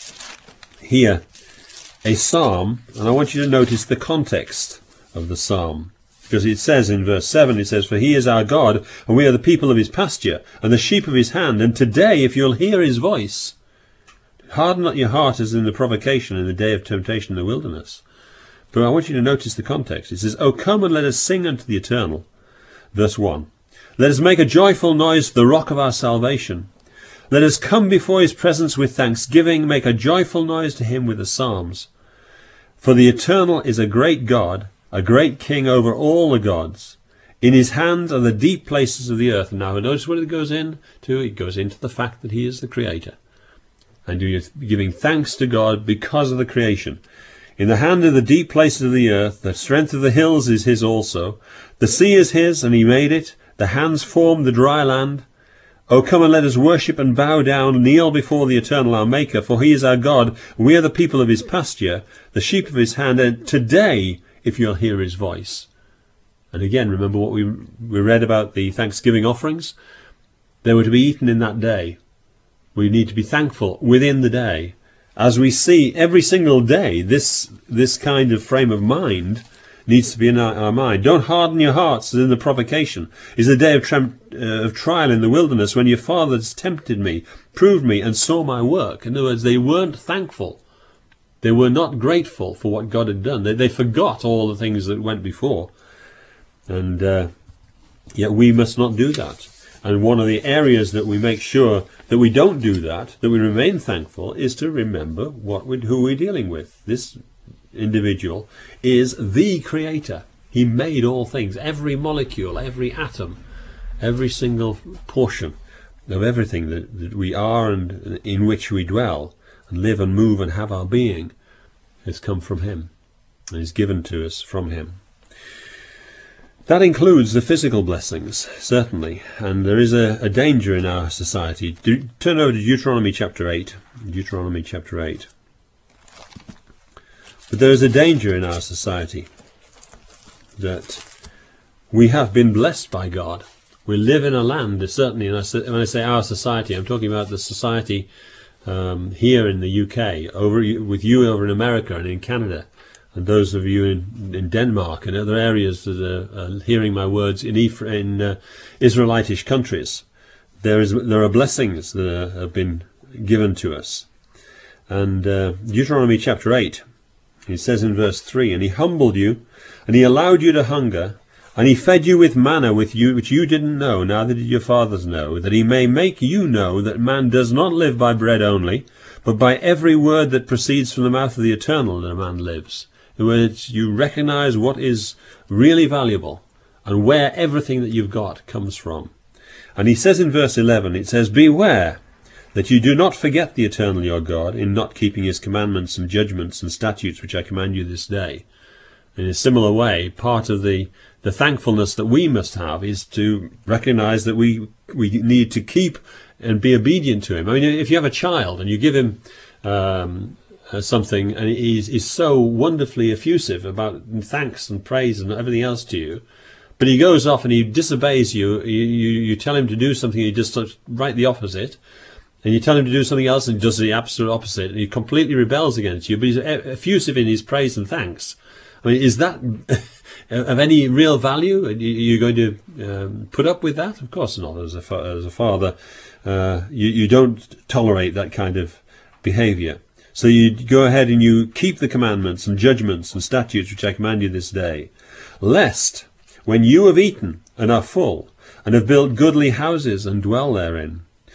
here a psalm, and I want you to notice the context of the psalm, because it says in verse 7, it says, for he is our God, and we are the people of his pasture, and the sheep of his hand, and today if you'll hear his voice, harden not your heart as in the provocation in the day of temptation in the wilderness. But I want you to notice the context. It says, O come and let us sing unto the Eternal. Verse 1, let us make a joyful noise to the rock of our salvation. Let us come before his presence with thanksgiving, make a joyful noise to him with the psalms. For the Eternal is a great God, a great king over all the gods. In his hand are the deep places of the earth. And now notice what it goes into. It goes into the fact that he is the creator. And you're giving thanks to God because of the creation. In the hand are the deep places of the earth. The strength of the hills is his also. The sea is his, and he made it. The hands formed the dry land. O come and let us worship and bow down, kneel before the Eternal our Maker. For he is our God. We are the people of his pasture, the sheep of his hand. And today, if you'll hear his voice. And again, remember what we read about the Thanksgiving offerings? They were to be eaten in that day. We need to be thankful within the day. As we see every single day, this kind of frame of mind needs to be in our mind. Don't harden your hearts as in the provocation. Is the day of trial in the wilderness when your fathers tempted me, proved me, and saw my work. In other words, they weren't thankful. They were not grateful for what God had done. They forgot all the things that went before. And yet we must not do that. And one of the areas that we make sure that we don't do that we remain thankful, is to remember who we're dealing with. This individual is the Creator. He made all things, every molecule, every atom, every single portion of everything that we are and in which we dwell. Live and move and have our being has come from him and is given to us from him. That includes the physical blessings, certainly, and there is a danger in our society. Turn over to Deuteronomy chapter 8. Deuteronomy chapter 8. But there is a danger in our society that we have been blessed by God. We live in a land, certainly, and when I say our society, I'm talking about the society here in the UK, with you over in America and in Canada, and those of you in Denmark and other areas that are hearing my words in Israelitish countries. There are blessings that have been given to us. And Deuteronomy chapter 8, it says in verse 3, and he humbled you, and he allowed you to hunger, and he fed you with manna which you didn't know, neither did your fathers know, that he may make you know that man does not live by bread only, but by every word that proceeds from the mouth of the Eternal that a man lives. In other words, you recognize what is really valuable and where everything that you've got comes from. And he says in verse 11, it says, beware that you do not forget the Eternal your God in not keeping his commandments and judgments and statutes which I command you this day. In a similar way, part of the thankfulness that we must have is to recognize that we need to keep and be obedient to him. I mean, if you have a child and you give him something and he's so wonderfully effusive about thanks and praise and everything else to you, but he goes off and he disobeys you, you tell him to do something, he just does right the opposite, and you tell him to do something else and he does the absolute opposite, and he completely rebels against you, but he's effusive in his praise and thanks. I mean, is that of any real value? Are you going to put up with that? Of course not. As a father, you don't tolerate that kind of behavior. So you go ahead and you keep the commandments and judgments and statutes which I command you this day, lest when you have eaten and are full, and have built goodly houses and dwell therein,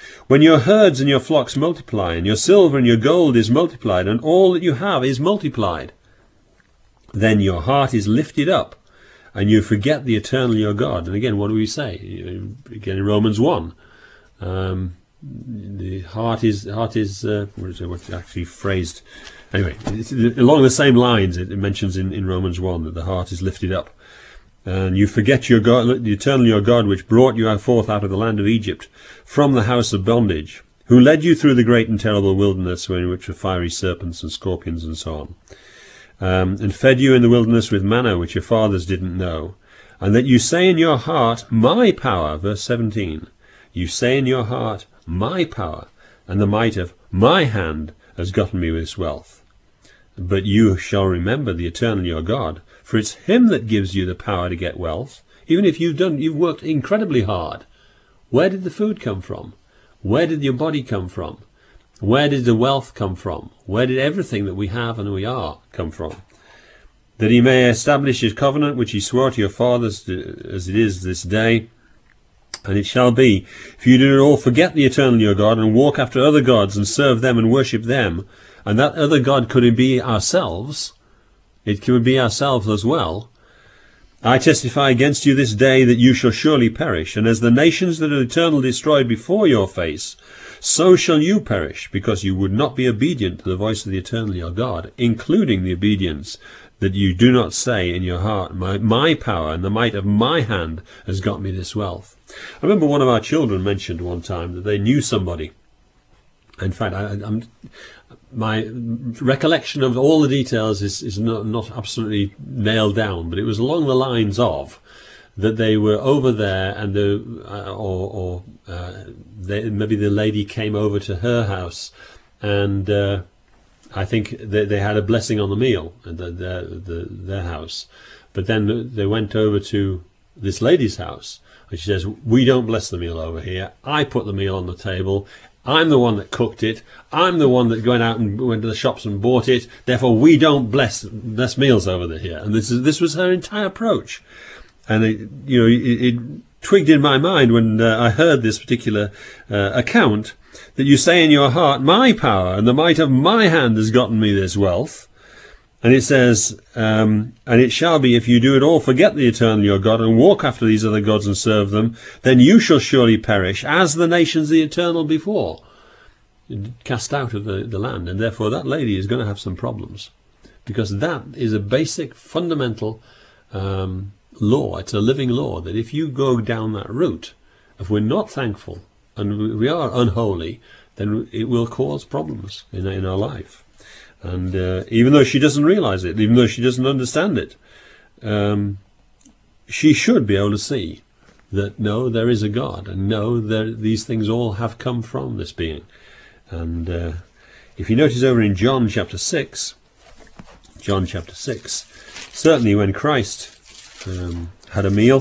When your herds and your flocks multiply, and your silver and your gold is multiplied, and all that you have is multiplied, then your heart is lifted up, and you forget the eternal your God. And again, what do we say? Again, in Romans 1, the heart is what's actually phrased. Anyway, it's along the same lines. It mentions in Romans 1 that the heart is lifted up, and you forget your God, the eternal your God, which brought you forth out of the land of Egypt, from the house of bondage, who led you through the great and terrible wilderness, in which were fiery serpents and scorpions and so on, and fed you in the wilderness with manna, which your fathers didn't know, and that you say in your heart, my power, verse 17, you say in your heart, my power, and the might of my hand has gotten me this wealth. But you shall remember the eternal your God, for it's him that gives you the power to get wealth. Even if you've worked incredibly hard. Where did the food come from? Where did your body come from? Where did the wealth come from? Where did everything that we have and we are come from? That he may establish his covenant, which he swore to your fathers, as it is this day. And it shall be, if you do not all forget the eternal your God, and walk after other gods, and serve them and worship them, and that other God could be ourselves, it could be ourselves as well, I testify against you this day that you shall surely perish, and as the nations that are eternal destroyed before your face, so shall you perish, because you would not be obedient to the voice of the eternal your God, including the obedience that you do not say in your heart, my power and the might of my hand has got me this wealth. I remember one of our children mentioned one time that they knew somebody. In fact, my recollection of all the details is not absolutely nailed down, but it was along the lines of that they were over there, and maybe the lady came over to her house, and I think they had a blessing on the meal at their house. But then they went over to this lady's house, and she says, we don't bless the meal over here. I put the meal on the table. I'm the one that cooked it. I'm the one that went out and went to the shops and bought it. Therefore, we don't bless meals over here. And this was her entire approach. And it twigged in my mind when I heard this particular account, that you say in your heart, my power and the might of my hand has gotten me this wealth. And it says, and it shall be, if you do it all, forget the eternal your God, and walk after these other gods and serve them, then you shall surely perish, as the nations the eternal before, cast out of the land. And therefore that lady is going to have some problems, because that is a basic, fundamental law. It's a living law, that if you go down that route, if we're not thankful, and we are unholy, then it will cause problems in our life. And even though she doesn't realize it, even though she doesn't understand it, she should be able to see that, no, there is a God, and no, these things all have come from this being. And if you notice over in John chapter 6, certainly when Christ had a meal,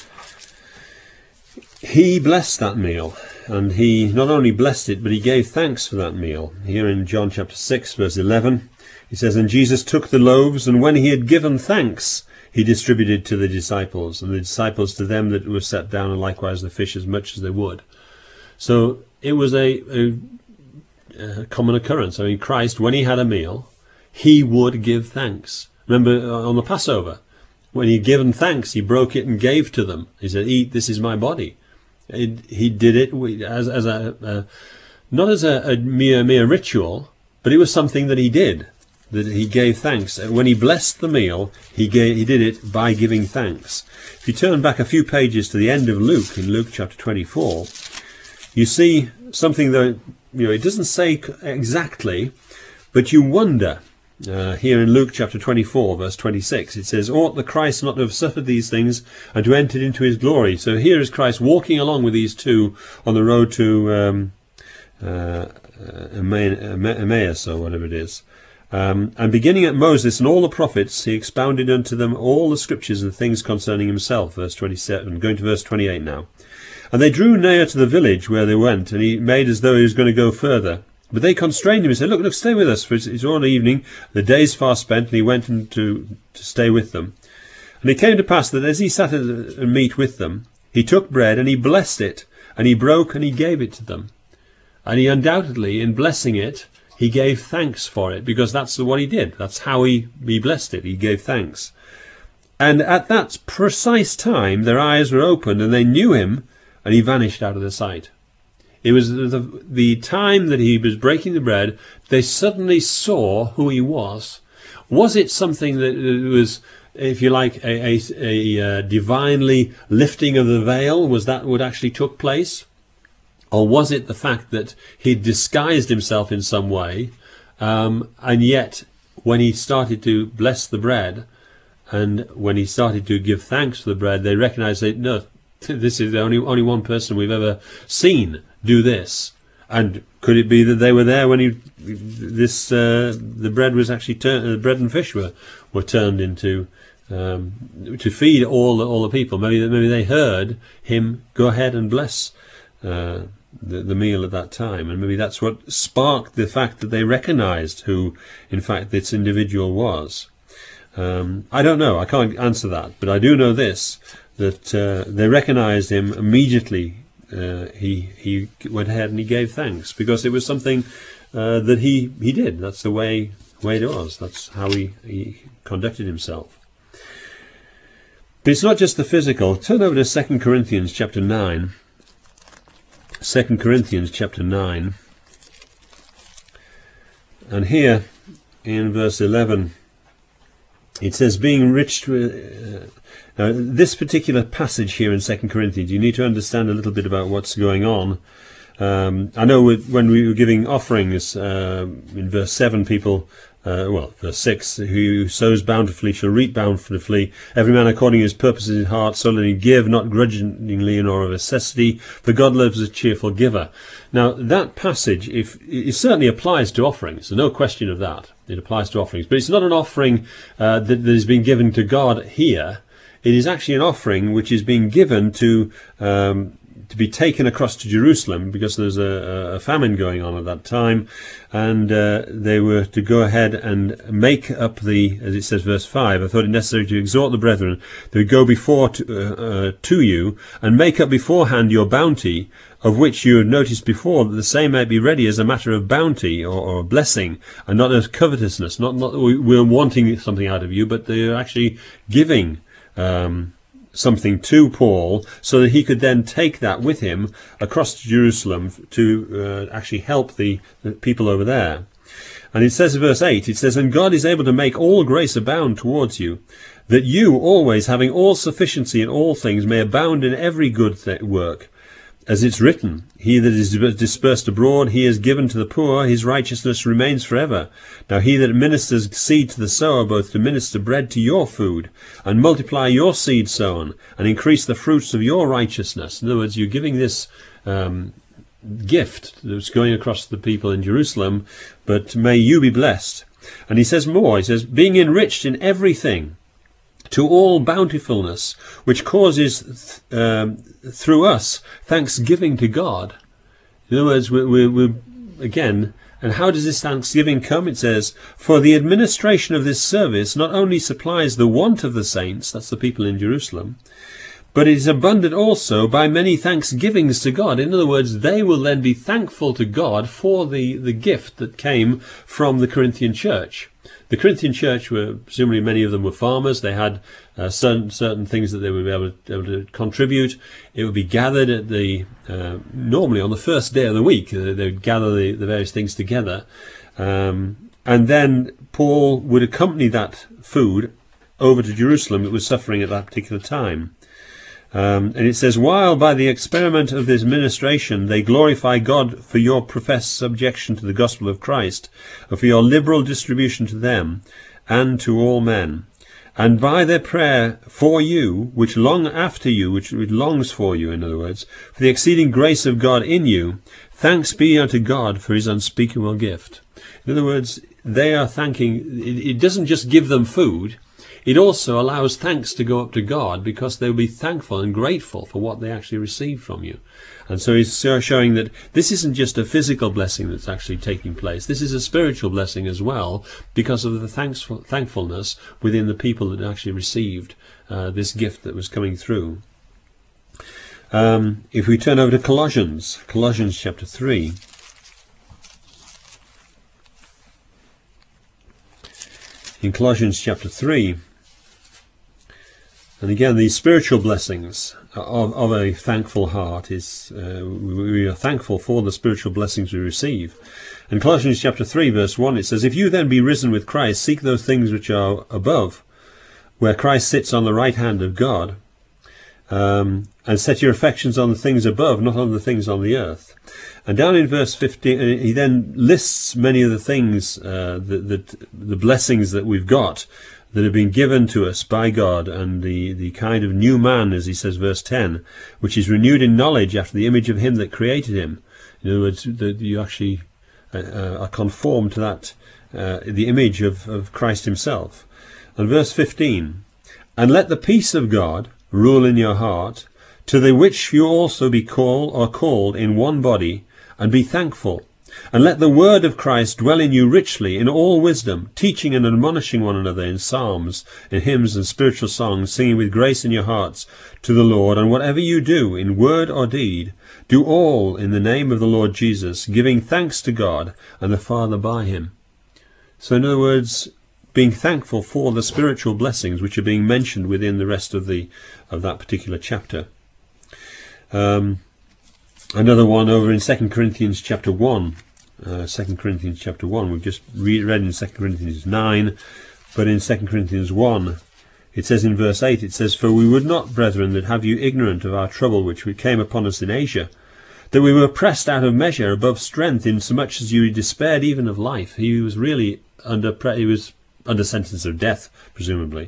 he blessed that meal. And he not only blessed it, but he gave thanks for that meal. Here in John chapter 6, verse 11, he says, and Jesus took the loaves, and when he had given thanks, he distributed to the disciples, and the disciples to them that were set down, and likewise the fish as much as they would. So it was a common occurrence. I mean, Christ, when he had a meal, he would give thanks. Remember on the Passover, when he'd given thanks, he broke it and gave to them. He said, eat, this is my body. He did it as not as a mere ritual, but it was something that he did, that he gave thanks. When he blessed the meal, he did it by giving thanks. If you turn back a few pages to the end of Luke, in Luke chapter 24, you see something that it doesn't say exactly, but you wonder. Here in Luke chapter 24, verse 26, it says, ought the Christ not to have suffered these things and to enter into his glory? So here is Christ walking along with these two on the road to Emmaus, or whatever it is. And beginning at Moses and all the prophets, he expounded unto them all the scriptures and things concerning himself. Verse 27, going to verse 28 now. And they drew near to the village where they went, and he made as though he was going to go further. But they constrained him and said, look, stay with us, for it's all evening, the day's far spent, and he went to stay with them. And it came to pass that as he sat at meat with them, he took bread, and he blessed it, and he broke, and he gave it to them. And he undoubtedly, in blessing it, he gave thanks for it, because that's what he did. That's how he blessed it. He gave thanks. And at that precise time, their eyes were opened, and they knew him, and he vanished out of their sight. It was the time that he was breaking the bread, they suddenly saw who he was. Was it something that was, if you like, a divinely lifting of the veil? Was that what actually took place? Or was it the fact that he disguised himself in some way, and yet when he started to bless the bread, and when he started to give thanks for the bread, they recognized that, no, this is the only one person we've ever seen do this. And could it be that they were there when the bread was actually turned, the bread and fish were turned into to feed all the people? Maybe they heard him go ahead and bless the meal at that time, and maybe that's what sparked the fact that they recognized who, in fact, this individual was. I don't know. I can't answer that, but I do know this: that they recognized him immediately. He went ahead and he gave thanks, because it was something that he did. That's the way it was. That's how he conducted himself. But it's not just the physical. Turn over to 2 Corinthians chapter 9. 2 Corinthians chapter 9. And here in verse 11, it says, being rich... this particular passage here in 2 Corinthians, you need to understand a little bit about what's going on. I know when we were giving offerings, in verse 7, people... verse 6, who sows bountifully shall reap bountifully, every man according to his purpose in his heart, so let him give, not grudgingly nor of necessity, for God loves a cheerful giver. Now, that passage, it certainly applies to offerings, there's no question of that. It applies to offerings, but it's not an offering that is being given to God here. It is actually an offering which is being given to be taken across to Jerusalem, because there's a famine going on at that time, and they were to go ahead and make up as it says, verse 5, I thought it necessary to exhort the brethren that would go before to you, and make up beforehand your bounty, of which you have noticed before, that the same may be ready as a matter of bounty or blessing, and not as covetousness. Not we're wanting something out of you, but they're actually giving something to Paul, so that he could then take that with him across to Jerusalem to actually help the people over there. And it says in verse 8, it says, and God is able to make all grace abound towards you, that you always, having all sufficiency in all things, may abound in every good work. As it's written, he that is dispersed abroad, he is given to the poor, his righteousness remains forever. Now he that ministers seed to the sower, both to minister bread to your food, and multiply your seed sown, and increase the fruits of your righteousness. In other words, you're giving this gift that's going across the people in Jerusalem, but may you be blessed. And he says more, he says, being enriched in everything, to all bountifulness, which causes through us thanksgiving to God. In other words, we're again, and how does this thanksgiving come? It says, for the administration of this service not only supplies the want of the saints, that's the people in Jerusalem, but it is abundant also by many thanksgivings to God. In other words, they will then be thankful to God for the gift that came from the Corinthian church. The Corinthian church were, presumably many of them were farmers. They had certain things that they would be able to contribute. It would be gathered at normally on the first day of the week. They would gather the various things together. And then Paul would accompany that food over to Jerusalem that was suffering at that particular time. And it says, while by the experiment of this ministration they glorify God for your professed subjection to the gospel of Christ, and for your liberal distribution to them and to all men, and by their prayer for you, which long after you, which longs for you, in other words, for the exceeding grace of God in you, thanks be unto God for his unspeakable gift. In other words, they are thanking, it doesn't just give them food, it also allows thanks to go up to God, because they'll be thankful and grateful for what they actually received from you. And so he's showing that this isn't just a physical blessing that's actually taking place. This is a spiritual blessing as well, because of the thankfulness within the people that actually received this gift that was coming through. If we turn over to Colossians chapter 3. in Colossians chapter 3. And again, these spiritual blessings of a thankful heart is, we are thankful for the spiritual blessings we receive. In Colossians chapter 3 verse 1 it says, "If you then be risen with Christ, seek those things which are above, where Christ sits on the right hand of God, and set your affections on the things above, not on the things on the earth." And down in verse 15, he then lists many of the things, the blessings that we've got, that have been given to us by God, and the kind of new man, as he says, verse 10, which is renewed in knowledge after the image of him that created him. In other words, that you actually are conformed to that, the image of Christ himself. And verse 15, "And let the peace of God rule in your heart, to the which you also be called in one body, and be thankful. And let the word of Christ dwell in you richly in all wisdom, teaching and admonishing one another in psalms, in hymns and spiritual songs, singing with grace in your hearts to the Lord. And whatever you do, in word or deed, do all in the name of the Lord Jesus, giving thanks to God and the Father by him." So in other words, being thankful for the spiritual blessings which are being mentioned within the rest of that particular chapter. Another one over in 2 Corinthians chapter 1. 2 Corinthians chapter 1. We've just read in 2 Corinthians 9, but in 2 Corinthians 1, it says in verse 8, it says, "For we would not, brethren, that have you ignorant of our trouble which came upon us in Asia, that we were pressed out of measure above strength, insomuch as you despaired even of life." He was really under sentence of death, presumably.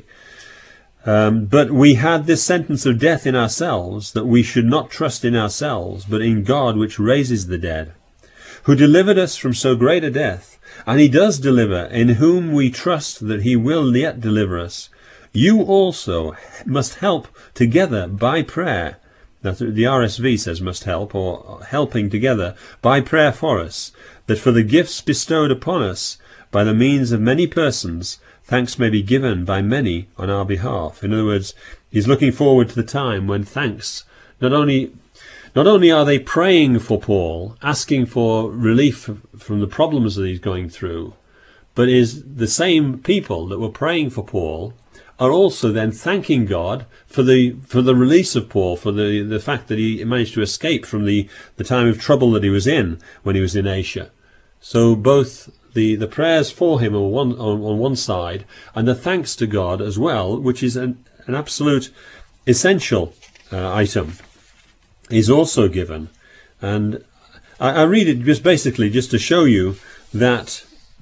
"But we had this sentence of death in ourselves, that we should not trust in ourselves, but in God which raises the dead, who delivered us from so great a death, and he does deliver, in whom we trust that he will yet deliver us. You also must help together by prayer." That's, the RSV says must help, or helping together by prayer for us, that for the gifts bestowed upon us by the means of many persons, thanks may be given by many on our behalf. In other words, he's looking forward to the time when thanks, not only are they praying for Paul, asking for relief from the problems that he's going through, but is the same people that were praying for Paul are also then thanking God for the release of Paul, for the fact that he managed to escape from the time of trouble that he was in when he was in Asia. So both the prayers for him on one side, and the thanks to God as well, which is an absolute essential item, is also given. And I read it just basically just to show you that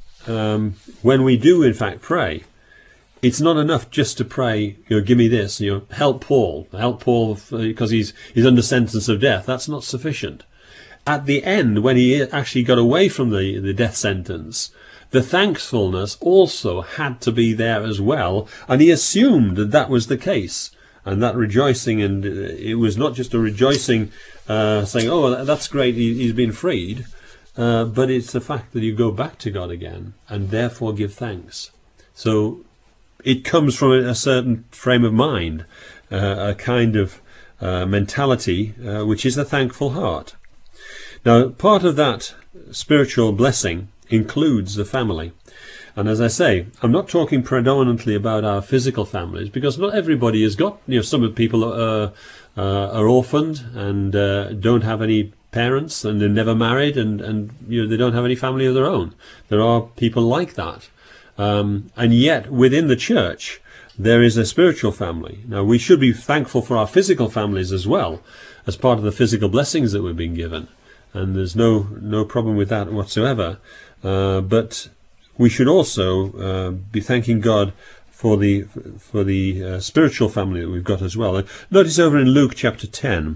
when we do in fact pray, it's not enough just to pray, give me this, help Paul because he's under sentence of death. That's not sufficient. At the end, when he actually got away from the death sentence, the thankfulness also had to be there as well, and he assumed that was the case. And that rejoicing, and it was not just a rejoicing saying, "Oh, that's great, he's been freed," but it's the fact that you go back to God again and therefore give thanks. So it comes from a certain frame of mind, a kind of mentality, which is a thankful heart. Now, part of that spiritual blessing includes the family. And as I say, I'm not talking predominantly about our physical families, because not everybody has got, some of the people are orphaned and don't have any parents, and they're never married, and they don't have any family of their own. There are people like that. And yet, within the church, there is a spiritual family. Now, we should be thankful for our physical families as well, as part of the physical blessings that we've been given. And there's no problem with that whatsoever. But we should also be thanking God for the spiritual family that we've got as well. And notice over in Luke chapter 10.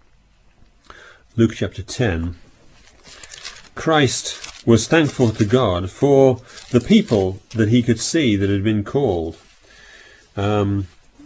Luke chapter 10. Christ was thankful to God for the people that he could see that had been called. And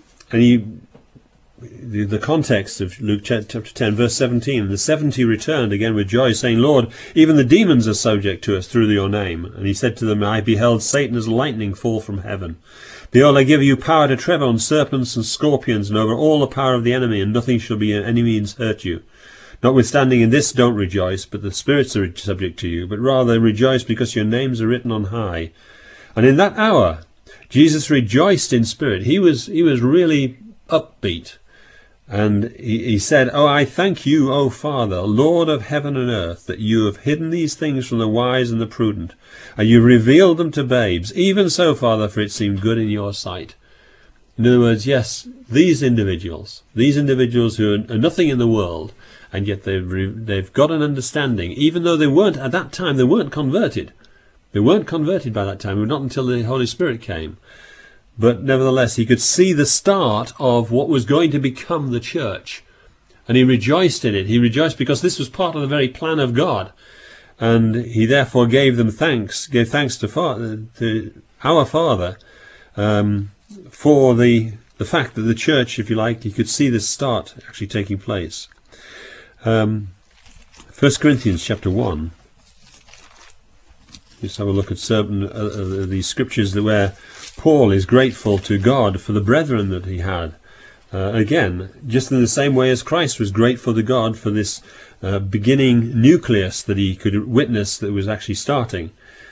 the context of Luke chapter 10, verse 17, the 70 returned again with joy, saying, "Lord, even the demons are subject to us through your name." And he said to them, "I beheld Satan as lightning fall from heaven. Behold, I give you power to tread on serpents and scorpions, and over all the power of the enemy, and nothing shall by any means hurt you. Notwithstanding in this don't rejoice, but the spirits are subject to you, but rather rejoice because your names are written on high. And in that hour Jesus rejoiced in spirit. He was really upbeat. And he said, "Oh, I thank you, O Father, Lord of heaven and earth, that you have hidden these things from the wise and the prudent, and you revealed them to babes. Even so, Father, for it seemed good in your sight." In other words, yes, these individuals who are nothing in the world, and yet they've got an understanding, even though they weren't, at that time, they weren't converted. They weren't converted by that time, not until the Holy Spirit came. But nevertheless, he could see the start of what was going to become the church. And he rejoiced in it. He rejoiced because this was part of the very plan of God. And he therefore gave thanks to our Father for the fact that the church, if you like, he could see this start actually taking place. 1 Corinthians chapter 1. Just have a look at certain of these scriptures where Paul is grateful to God for the brethren that he had. Again, just in the same way as Christ was grateful to God for this beginning nucleus that he could witness that was actually starting.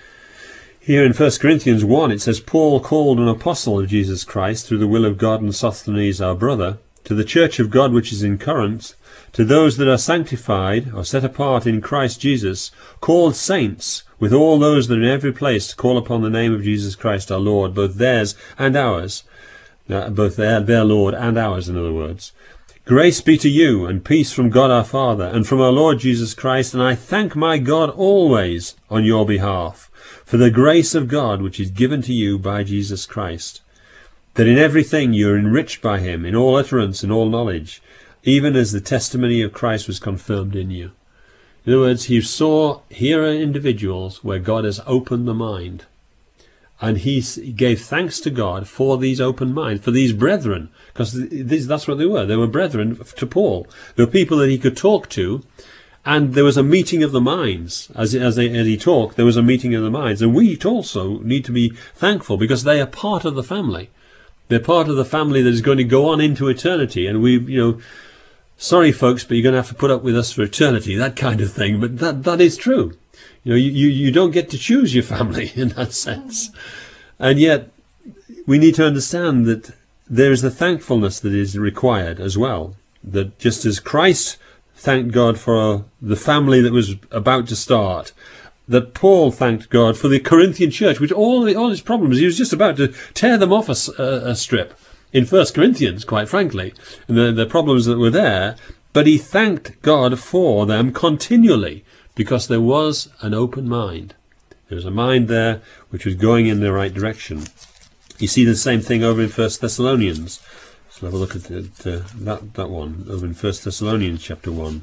Here in 1 Corinthians 1 it says, "Paul, called an apostle of Jesus Christ through the will of God, and Sosthenes our brother, to the church of God which is in Corinth, to those that are sanctified or set apart in Christ Jesus, called saints, with all those that are in every place to call upon the name of Jesus Christ our Lord, both theirs and ours." Both their Lord and ours, in other words. "Grace be to you, and peace from God our Father, and from our Lord Jesus Christ. And I thank my God always on your behalf, for the grace of God which is given to you by Jesus Christ, that in everything you are enriched by him, in all utterance and all knowledge, even as the testimony of Christ was confirmed in you." In other words, here are individuals where God has opened the mind. And he gave thanks to God for these open minds, for these brethren, because that's what they were. They were brethren to Paul. They were people that he could talk to, and there was a meeting of the minds. As he talked, there was a meeting of the minds. And we also need to be thankful because they are part of the family. They're part of the family that is going to go on into eternity. And sorry folks, but you're going to have to put up with us for eternity, that kind of thing. But that is true. You don't get to choose your family in that sense. And yet, we need to understand that there is the thankfulness that is required as well. That just as Christ thanked God for the family that was about to start, that Paul thanked God for the Corinthian church, which all his problems, he was just about to tear them off a strip in 1 Corinthians, quite frankly, and the problems that were there. But he thanked God for them continually, because there was an open mind. There was a mind there which was going in the right direction. You see the same thing over in 1 Thessalonians. So have a look at that one over in 1 Thessalonians chapter 1.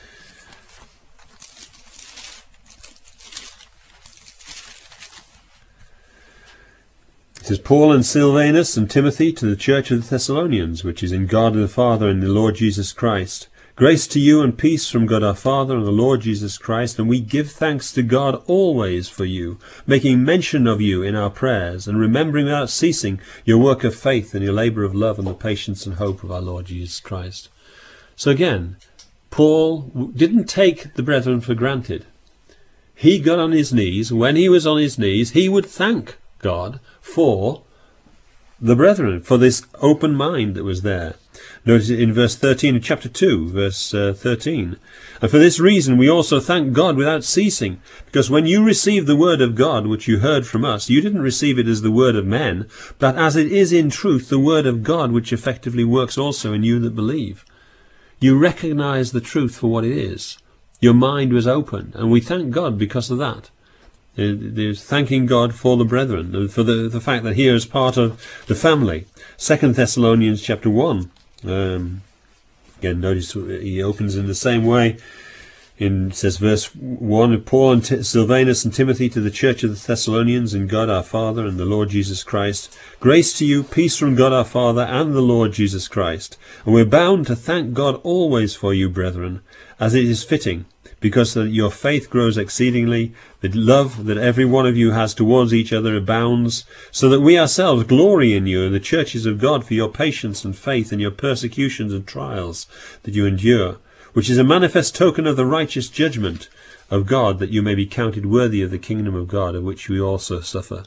It says, "Paul and Silvanus and Timothy to the church of the Thessalonians, which is in God the Father and the Lord Jesus Christ. Grace to you and peace from God our Father and the Lord Jesus Christ. And we give thanks to God always for you, making mention of you in our prayers, and remembering without ceasing your work of faith and your labour of love and the patience and hope of our Lord Jesus Christ." So again, Paul didn't take the brethren for granted. He got on his knees. When he was on his knees, he would thank God for the brethren, for this open mind that was there. Notice in verse 13 of chapter 2, verse 13. "And for this reason we also thank God without ceasing, because when you received the word of God, which you heard from us, you didn't receive it as the word of men, but as it is in truth the word of God, which effectively works also in you that believe." You recognize the truth for what it is. Your mind was open, and we thank God because of that. There's thanking God for the brethren, and for the fact that here is part of the family. 2 Thessalonians chapter 1. Again, notice he opens in the same way. It says verse 1, "Paul and Silvanus and Timothy to the church of the Thessalonians in God our Father and the Lord Jesus Christ. Grace to you, peace from God our Father and the Lord Jesus Christ. And we're bound to thank God always for you, brethren, as it is fitting, because that your faith grows exceedingly, the love that every one of you has towards each other abounds, so that we ourselves glory in you and the churches of God for your patience and faith and your persecutions and trials that you endure, which is a manifest token of the righteous judgment of God, that you may be counted worthy of the kingdom of God, of which we also suffer."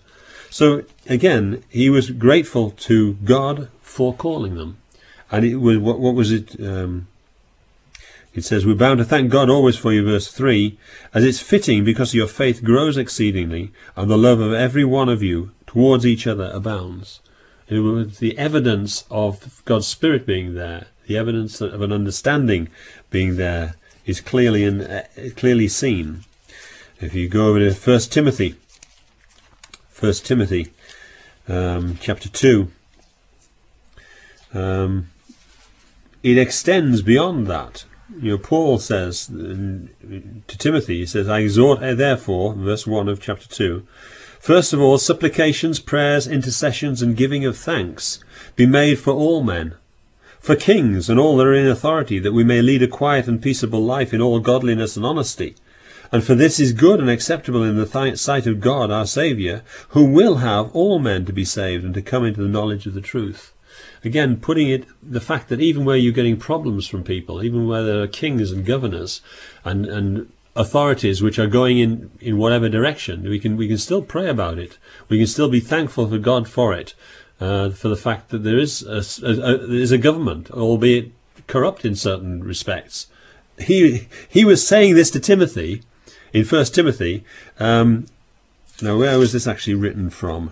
So again, he was grateful to God for calling them. And it was, what was it? It says, we're bound to thank God always for you, verse 3, as it's fitting because your faith grows exceedingly, and the love of every one of you towards each other abounds. It was the evidence of God's Spirit being there, the evidence of an understanding being there, is clearly seen. If you go over to 1 Timothy chapter 2, it extends beyond that. Paul says to Timothy, he says, I exhort therefore, verse 1 of chapter 2, first of all, supplications, prayers, intercessions, and giving of thanks be made for all men, for kings and all that are in authority, that we may lead a quiet and peaceable life in all godliness and honesty. And for this is good and acceptable in the sight of God our Saviour, who will have all men to be saved and to come into the knowledge of the truth. Again, putting the fact that even where you're getting problems from people, even where there are kings and governors and authorities which are going in whatever direction, we can still pray about it. We can still be thankful for God for it, for the fact that there is a government, albeit corrupt in certain respects. He was saying this to Timothy in 1 Timothy. Now, where was this actually written from?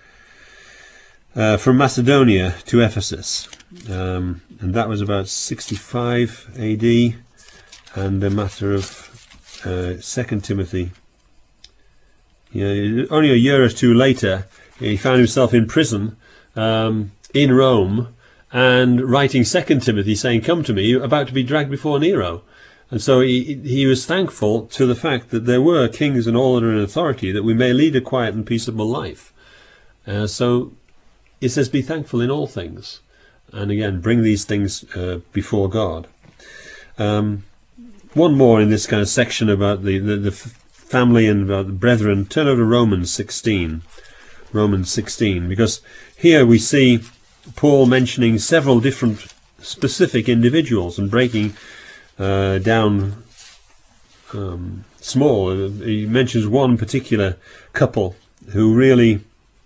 From Macedonia to Ephesus, and that was about 65 AD, and a matter of 2 Timothy. Only a year or two later, he found himself in prison in Rome, and writing 2 Timothy saying, come to me, about to be dragged before Nero. And so he was thankful to the fact that there were kings and all that are in authority, that we may lead a quiet and peaceable life. So it says, be thankful in all things. And again, bring these things before God. One more in this kind of section about the family and about the brethren. Turn over to Romans 16. Romans 16. Because here we see Paul mentioning several different specific individuals and breaking down small. He mentions one particular couple who really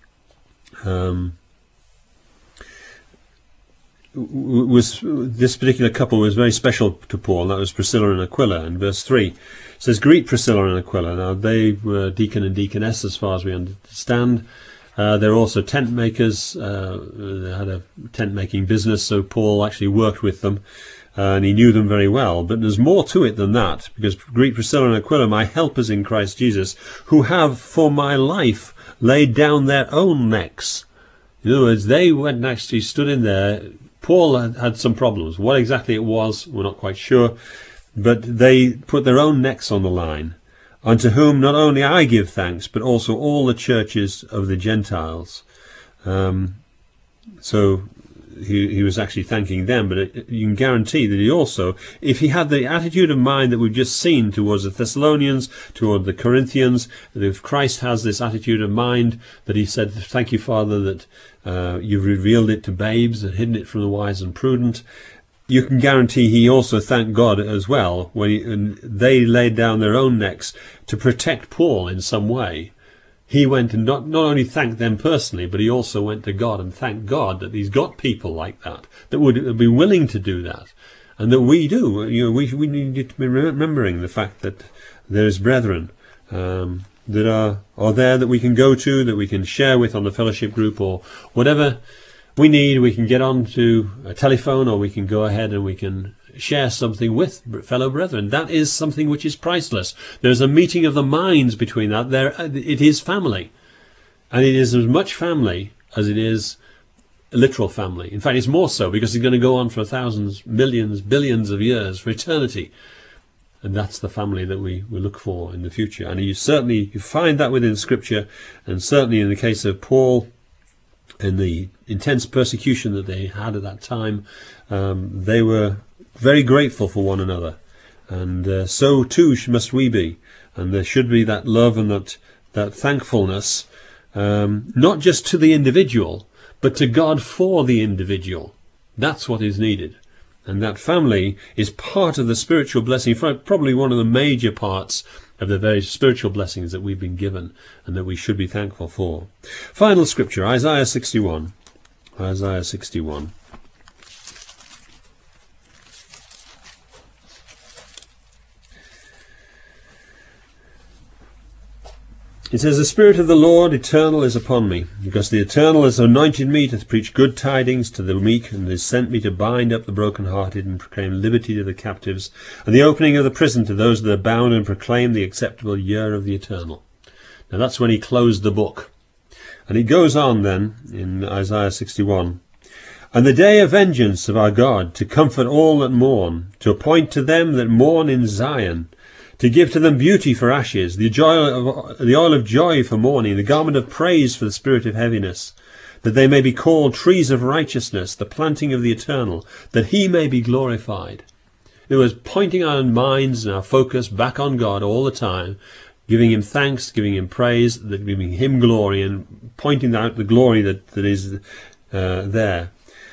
this particular couple was very special to Paul. That was Priscilla and Aquila. In verse 3 it says, greet Priscilla and Aquila. Now they were deacon and deaconess as far as we understand. They're also tent makers. They had a tent making business, so Paul actually worked with them, and he knew them very well. But there's more to it than that, because greet Priscilla and Aquila, my helpers in Christ Jesus, who have for my life laid down their own necks. In other words, they went and actually stood in there. Paul had some problems. What exactly it was, we're not quite sure. But they put their own necks on the line, unto whom not only I give thanks, but also all the churches of the Gentiles. So he was actually thanking them, but you can guarantee that he also, if he had the attitude of mind that we've just seen towards the Thessalonians, toward the Corinthians, that if Christ has this attitude of mind, that he said, thank you, Father, that you've revealed it to babes and hidden it from the wise and prudent, you can guarantee he also thanked God as well when they laid down their own necks to protect Paul in some way. He went and not only thanked them personally, but he also went to God and thanked God that he's got people like that would be willing to do that, and that we do. We need to be remembering the fact that there is brethren that are there that we can go to, that we can share with on the fellowship group, or whatever we need. We can get on to a telephone, or we can go ahead and we can share something with fellow brethren. That is something which is priceless. There's a meeting of the minds between that. It is family, and it is as much family as it is literal family. In fact, it's more so, because it's going to go on for thousands, millions, billions of years, for eternity. And that's the family that we look for in the future. And you find that within Scripture, and certainly in the case of Paul, in the intense persecution that they had at that time, they were very grateful for one another, and so too must we be. And there should be that love and that thankfulness, not just to the individual, but to God for the individual. That's what is needed. And that family is part of the spiritual blessing, probably one of the major parts of the very spiritual blessings that we've been given and that we should be thankful for. Final scripture, Isaiah 61. Isaiah 61. It says, "The Spirit of the Lord eternal is upon me, because the Eternal has anointed me to preach good tidings to the meek, and has sent me to bind up the brokenhearted, and proclaim liberty to the captives, and the opening of the prison to those that are bound, and proclaim the acceptable year of the Eternal." Now that's when he closed the book. And he goes on then, in Isaiah 61, "And the day of vengeance of our God, to comfort all that mourn, to appoint to them that mourn in Zion, to give to them beauty for ashes, the oil of joy for mourning, the garment of praise for the spirit of heaviness, that they may be called trees of righteousness, the planting of the Eternal, that he may be glorified." It was pointing our minds and our focus back on God all the time, giving him thanks, giving him praise, giving him glory, and pointing out the glory that is there.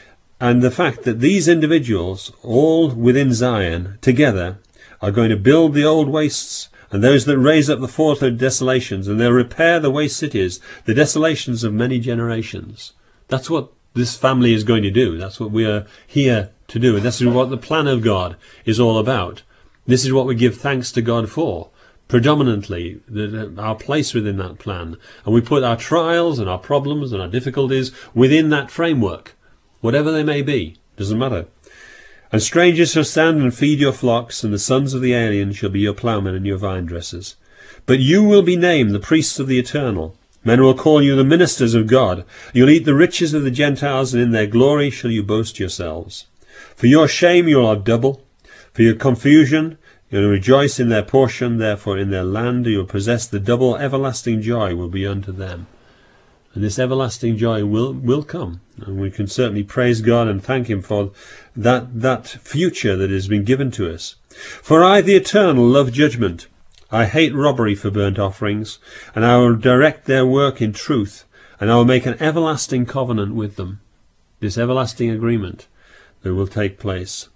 And the fact that these individuals, all within Zion, together, are going to build the old wastes, and those that raise up the fortified desolations, and they'll repair the waste cities, the desolations of many generations. That's what this family is going to do. That's what we are here to do. And this is what the plan of God is all about. This is what we give thanks to God for, predominantly, our place within that plan. And we put our trials and our problems and our difficulties within that framework, whatever they may be. Doesn't matter. "And strangers shall stand and feed your flocks, and the sons of the alien shall be your ploughmen and your vine dressers. But you will be named the priests of the Eternal. Men will call you the ministers of God. You'll eat the riches of the Gentiles, and in their glory shall you boast yourselves. For your shame you will have double. For your confusion you will rejoice in their portion. Therefore in their land you will possess the double. Everlasting joy will be unto them." And this everlasting joy will come. And we can certainly praise God and thank him for that future that has been given to us. "For I, the Eternal, love judgment. I hate robbery for burnt offerings, and I will direct their work in truth, and I will make an everlasting covenant with them." This everlasting agreement that will take place,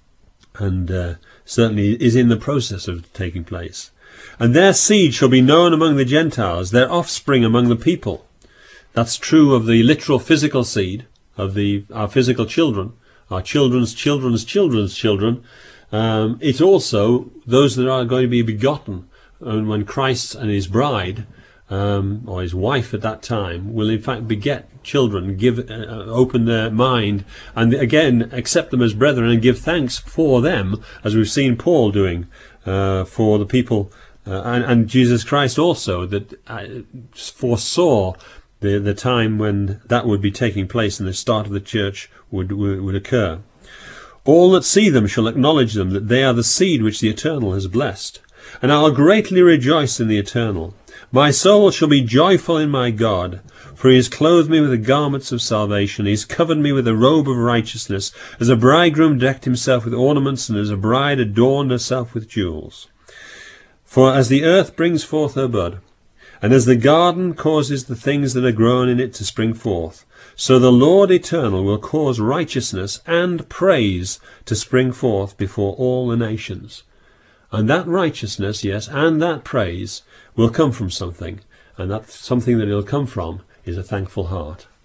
and certainly is in the process of taking place. "And their seed shall be known among the Gentiles, their offspring among the people." That's true of the literal physical seed, of our physical children, our children's children's children's children. It's also those that are going to be begotten, and when Christ and his bride, or his wife at that time, will in fact beget children, open their mind, and again accept them as brethren and give thanks for them, as we've seen Paul doing for the people, and Jesus Christ also, that foresaw the time when that would be taking place and the start of the church would occur. "All that see them shall acknowledge them, that they are the seed which the Eternal has blessed. And I will greatly rejoice in the Eternal. My soul shall be joyful in my God, for he has clothed me with the garments of salvation. He has covered me with a robe of righteousness, as a bridegroom decked himself with ornaments, and as a bride adorned herself with jewels. For as the earth brings forth her bud, and as the garden causes the things that are grown in it to spring forth, so the Lord Eternal will cause righteousness and praise to spring forth before all the nations." And that righteousness, yes, and that praise will come from something, and that something that it'll come from is a thankful heart.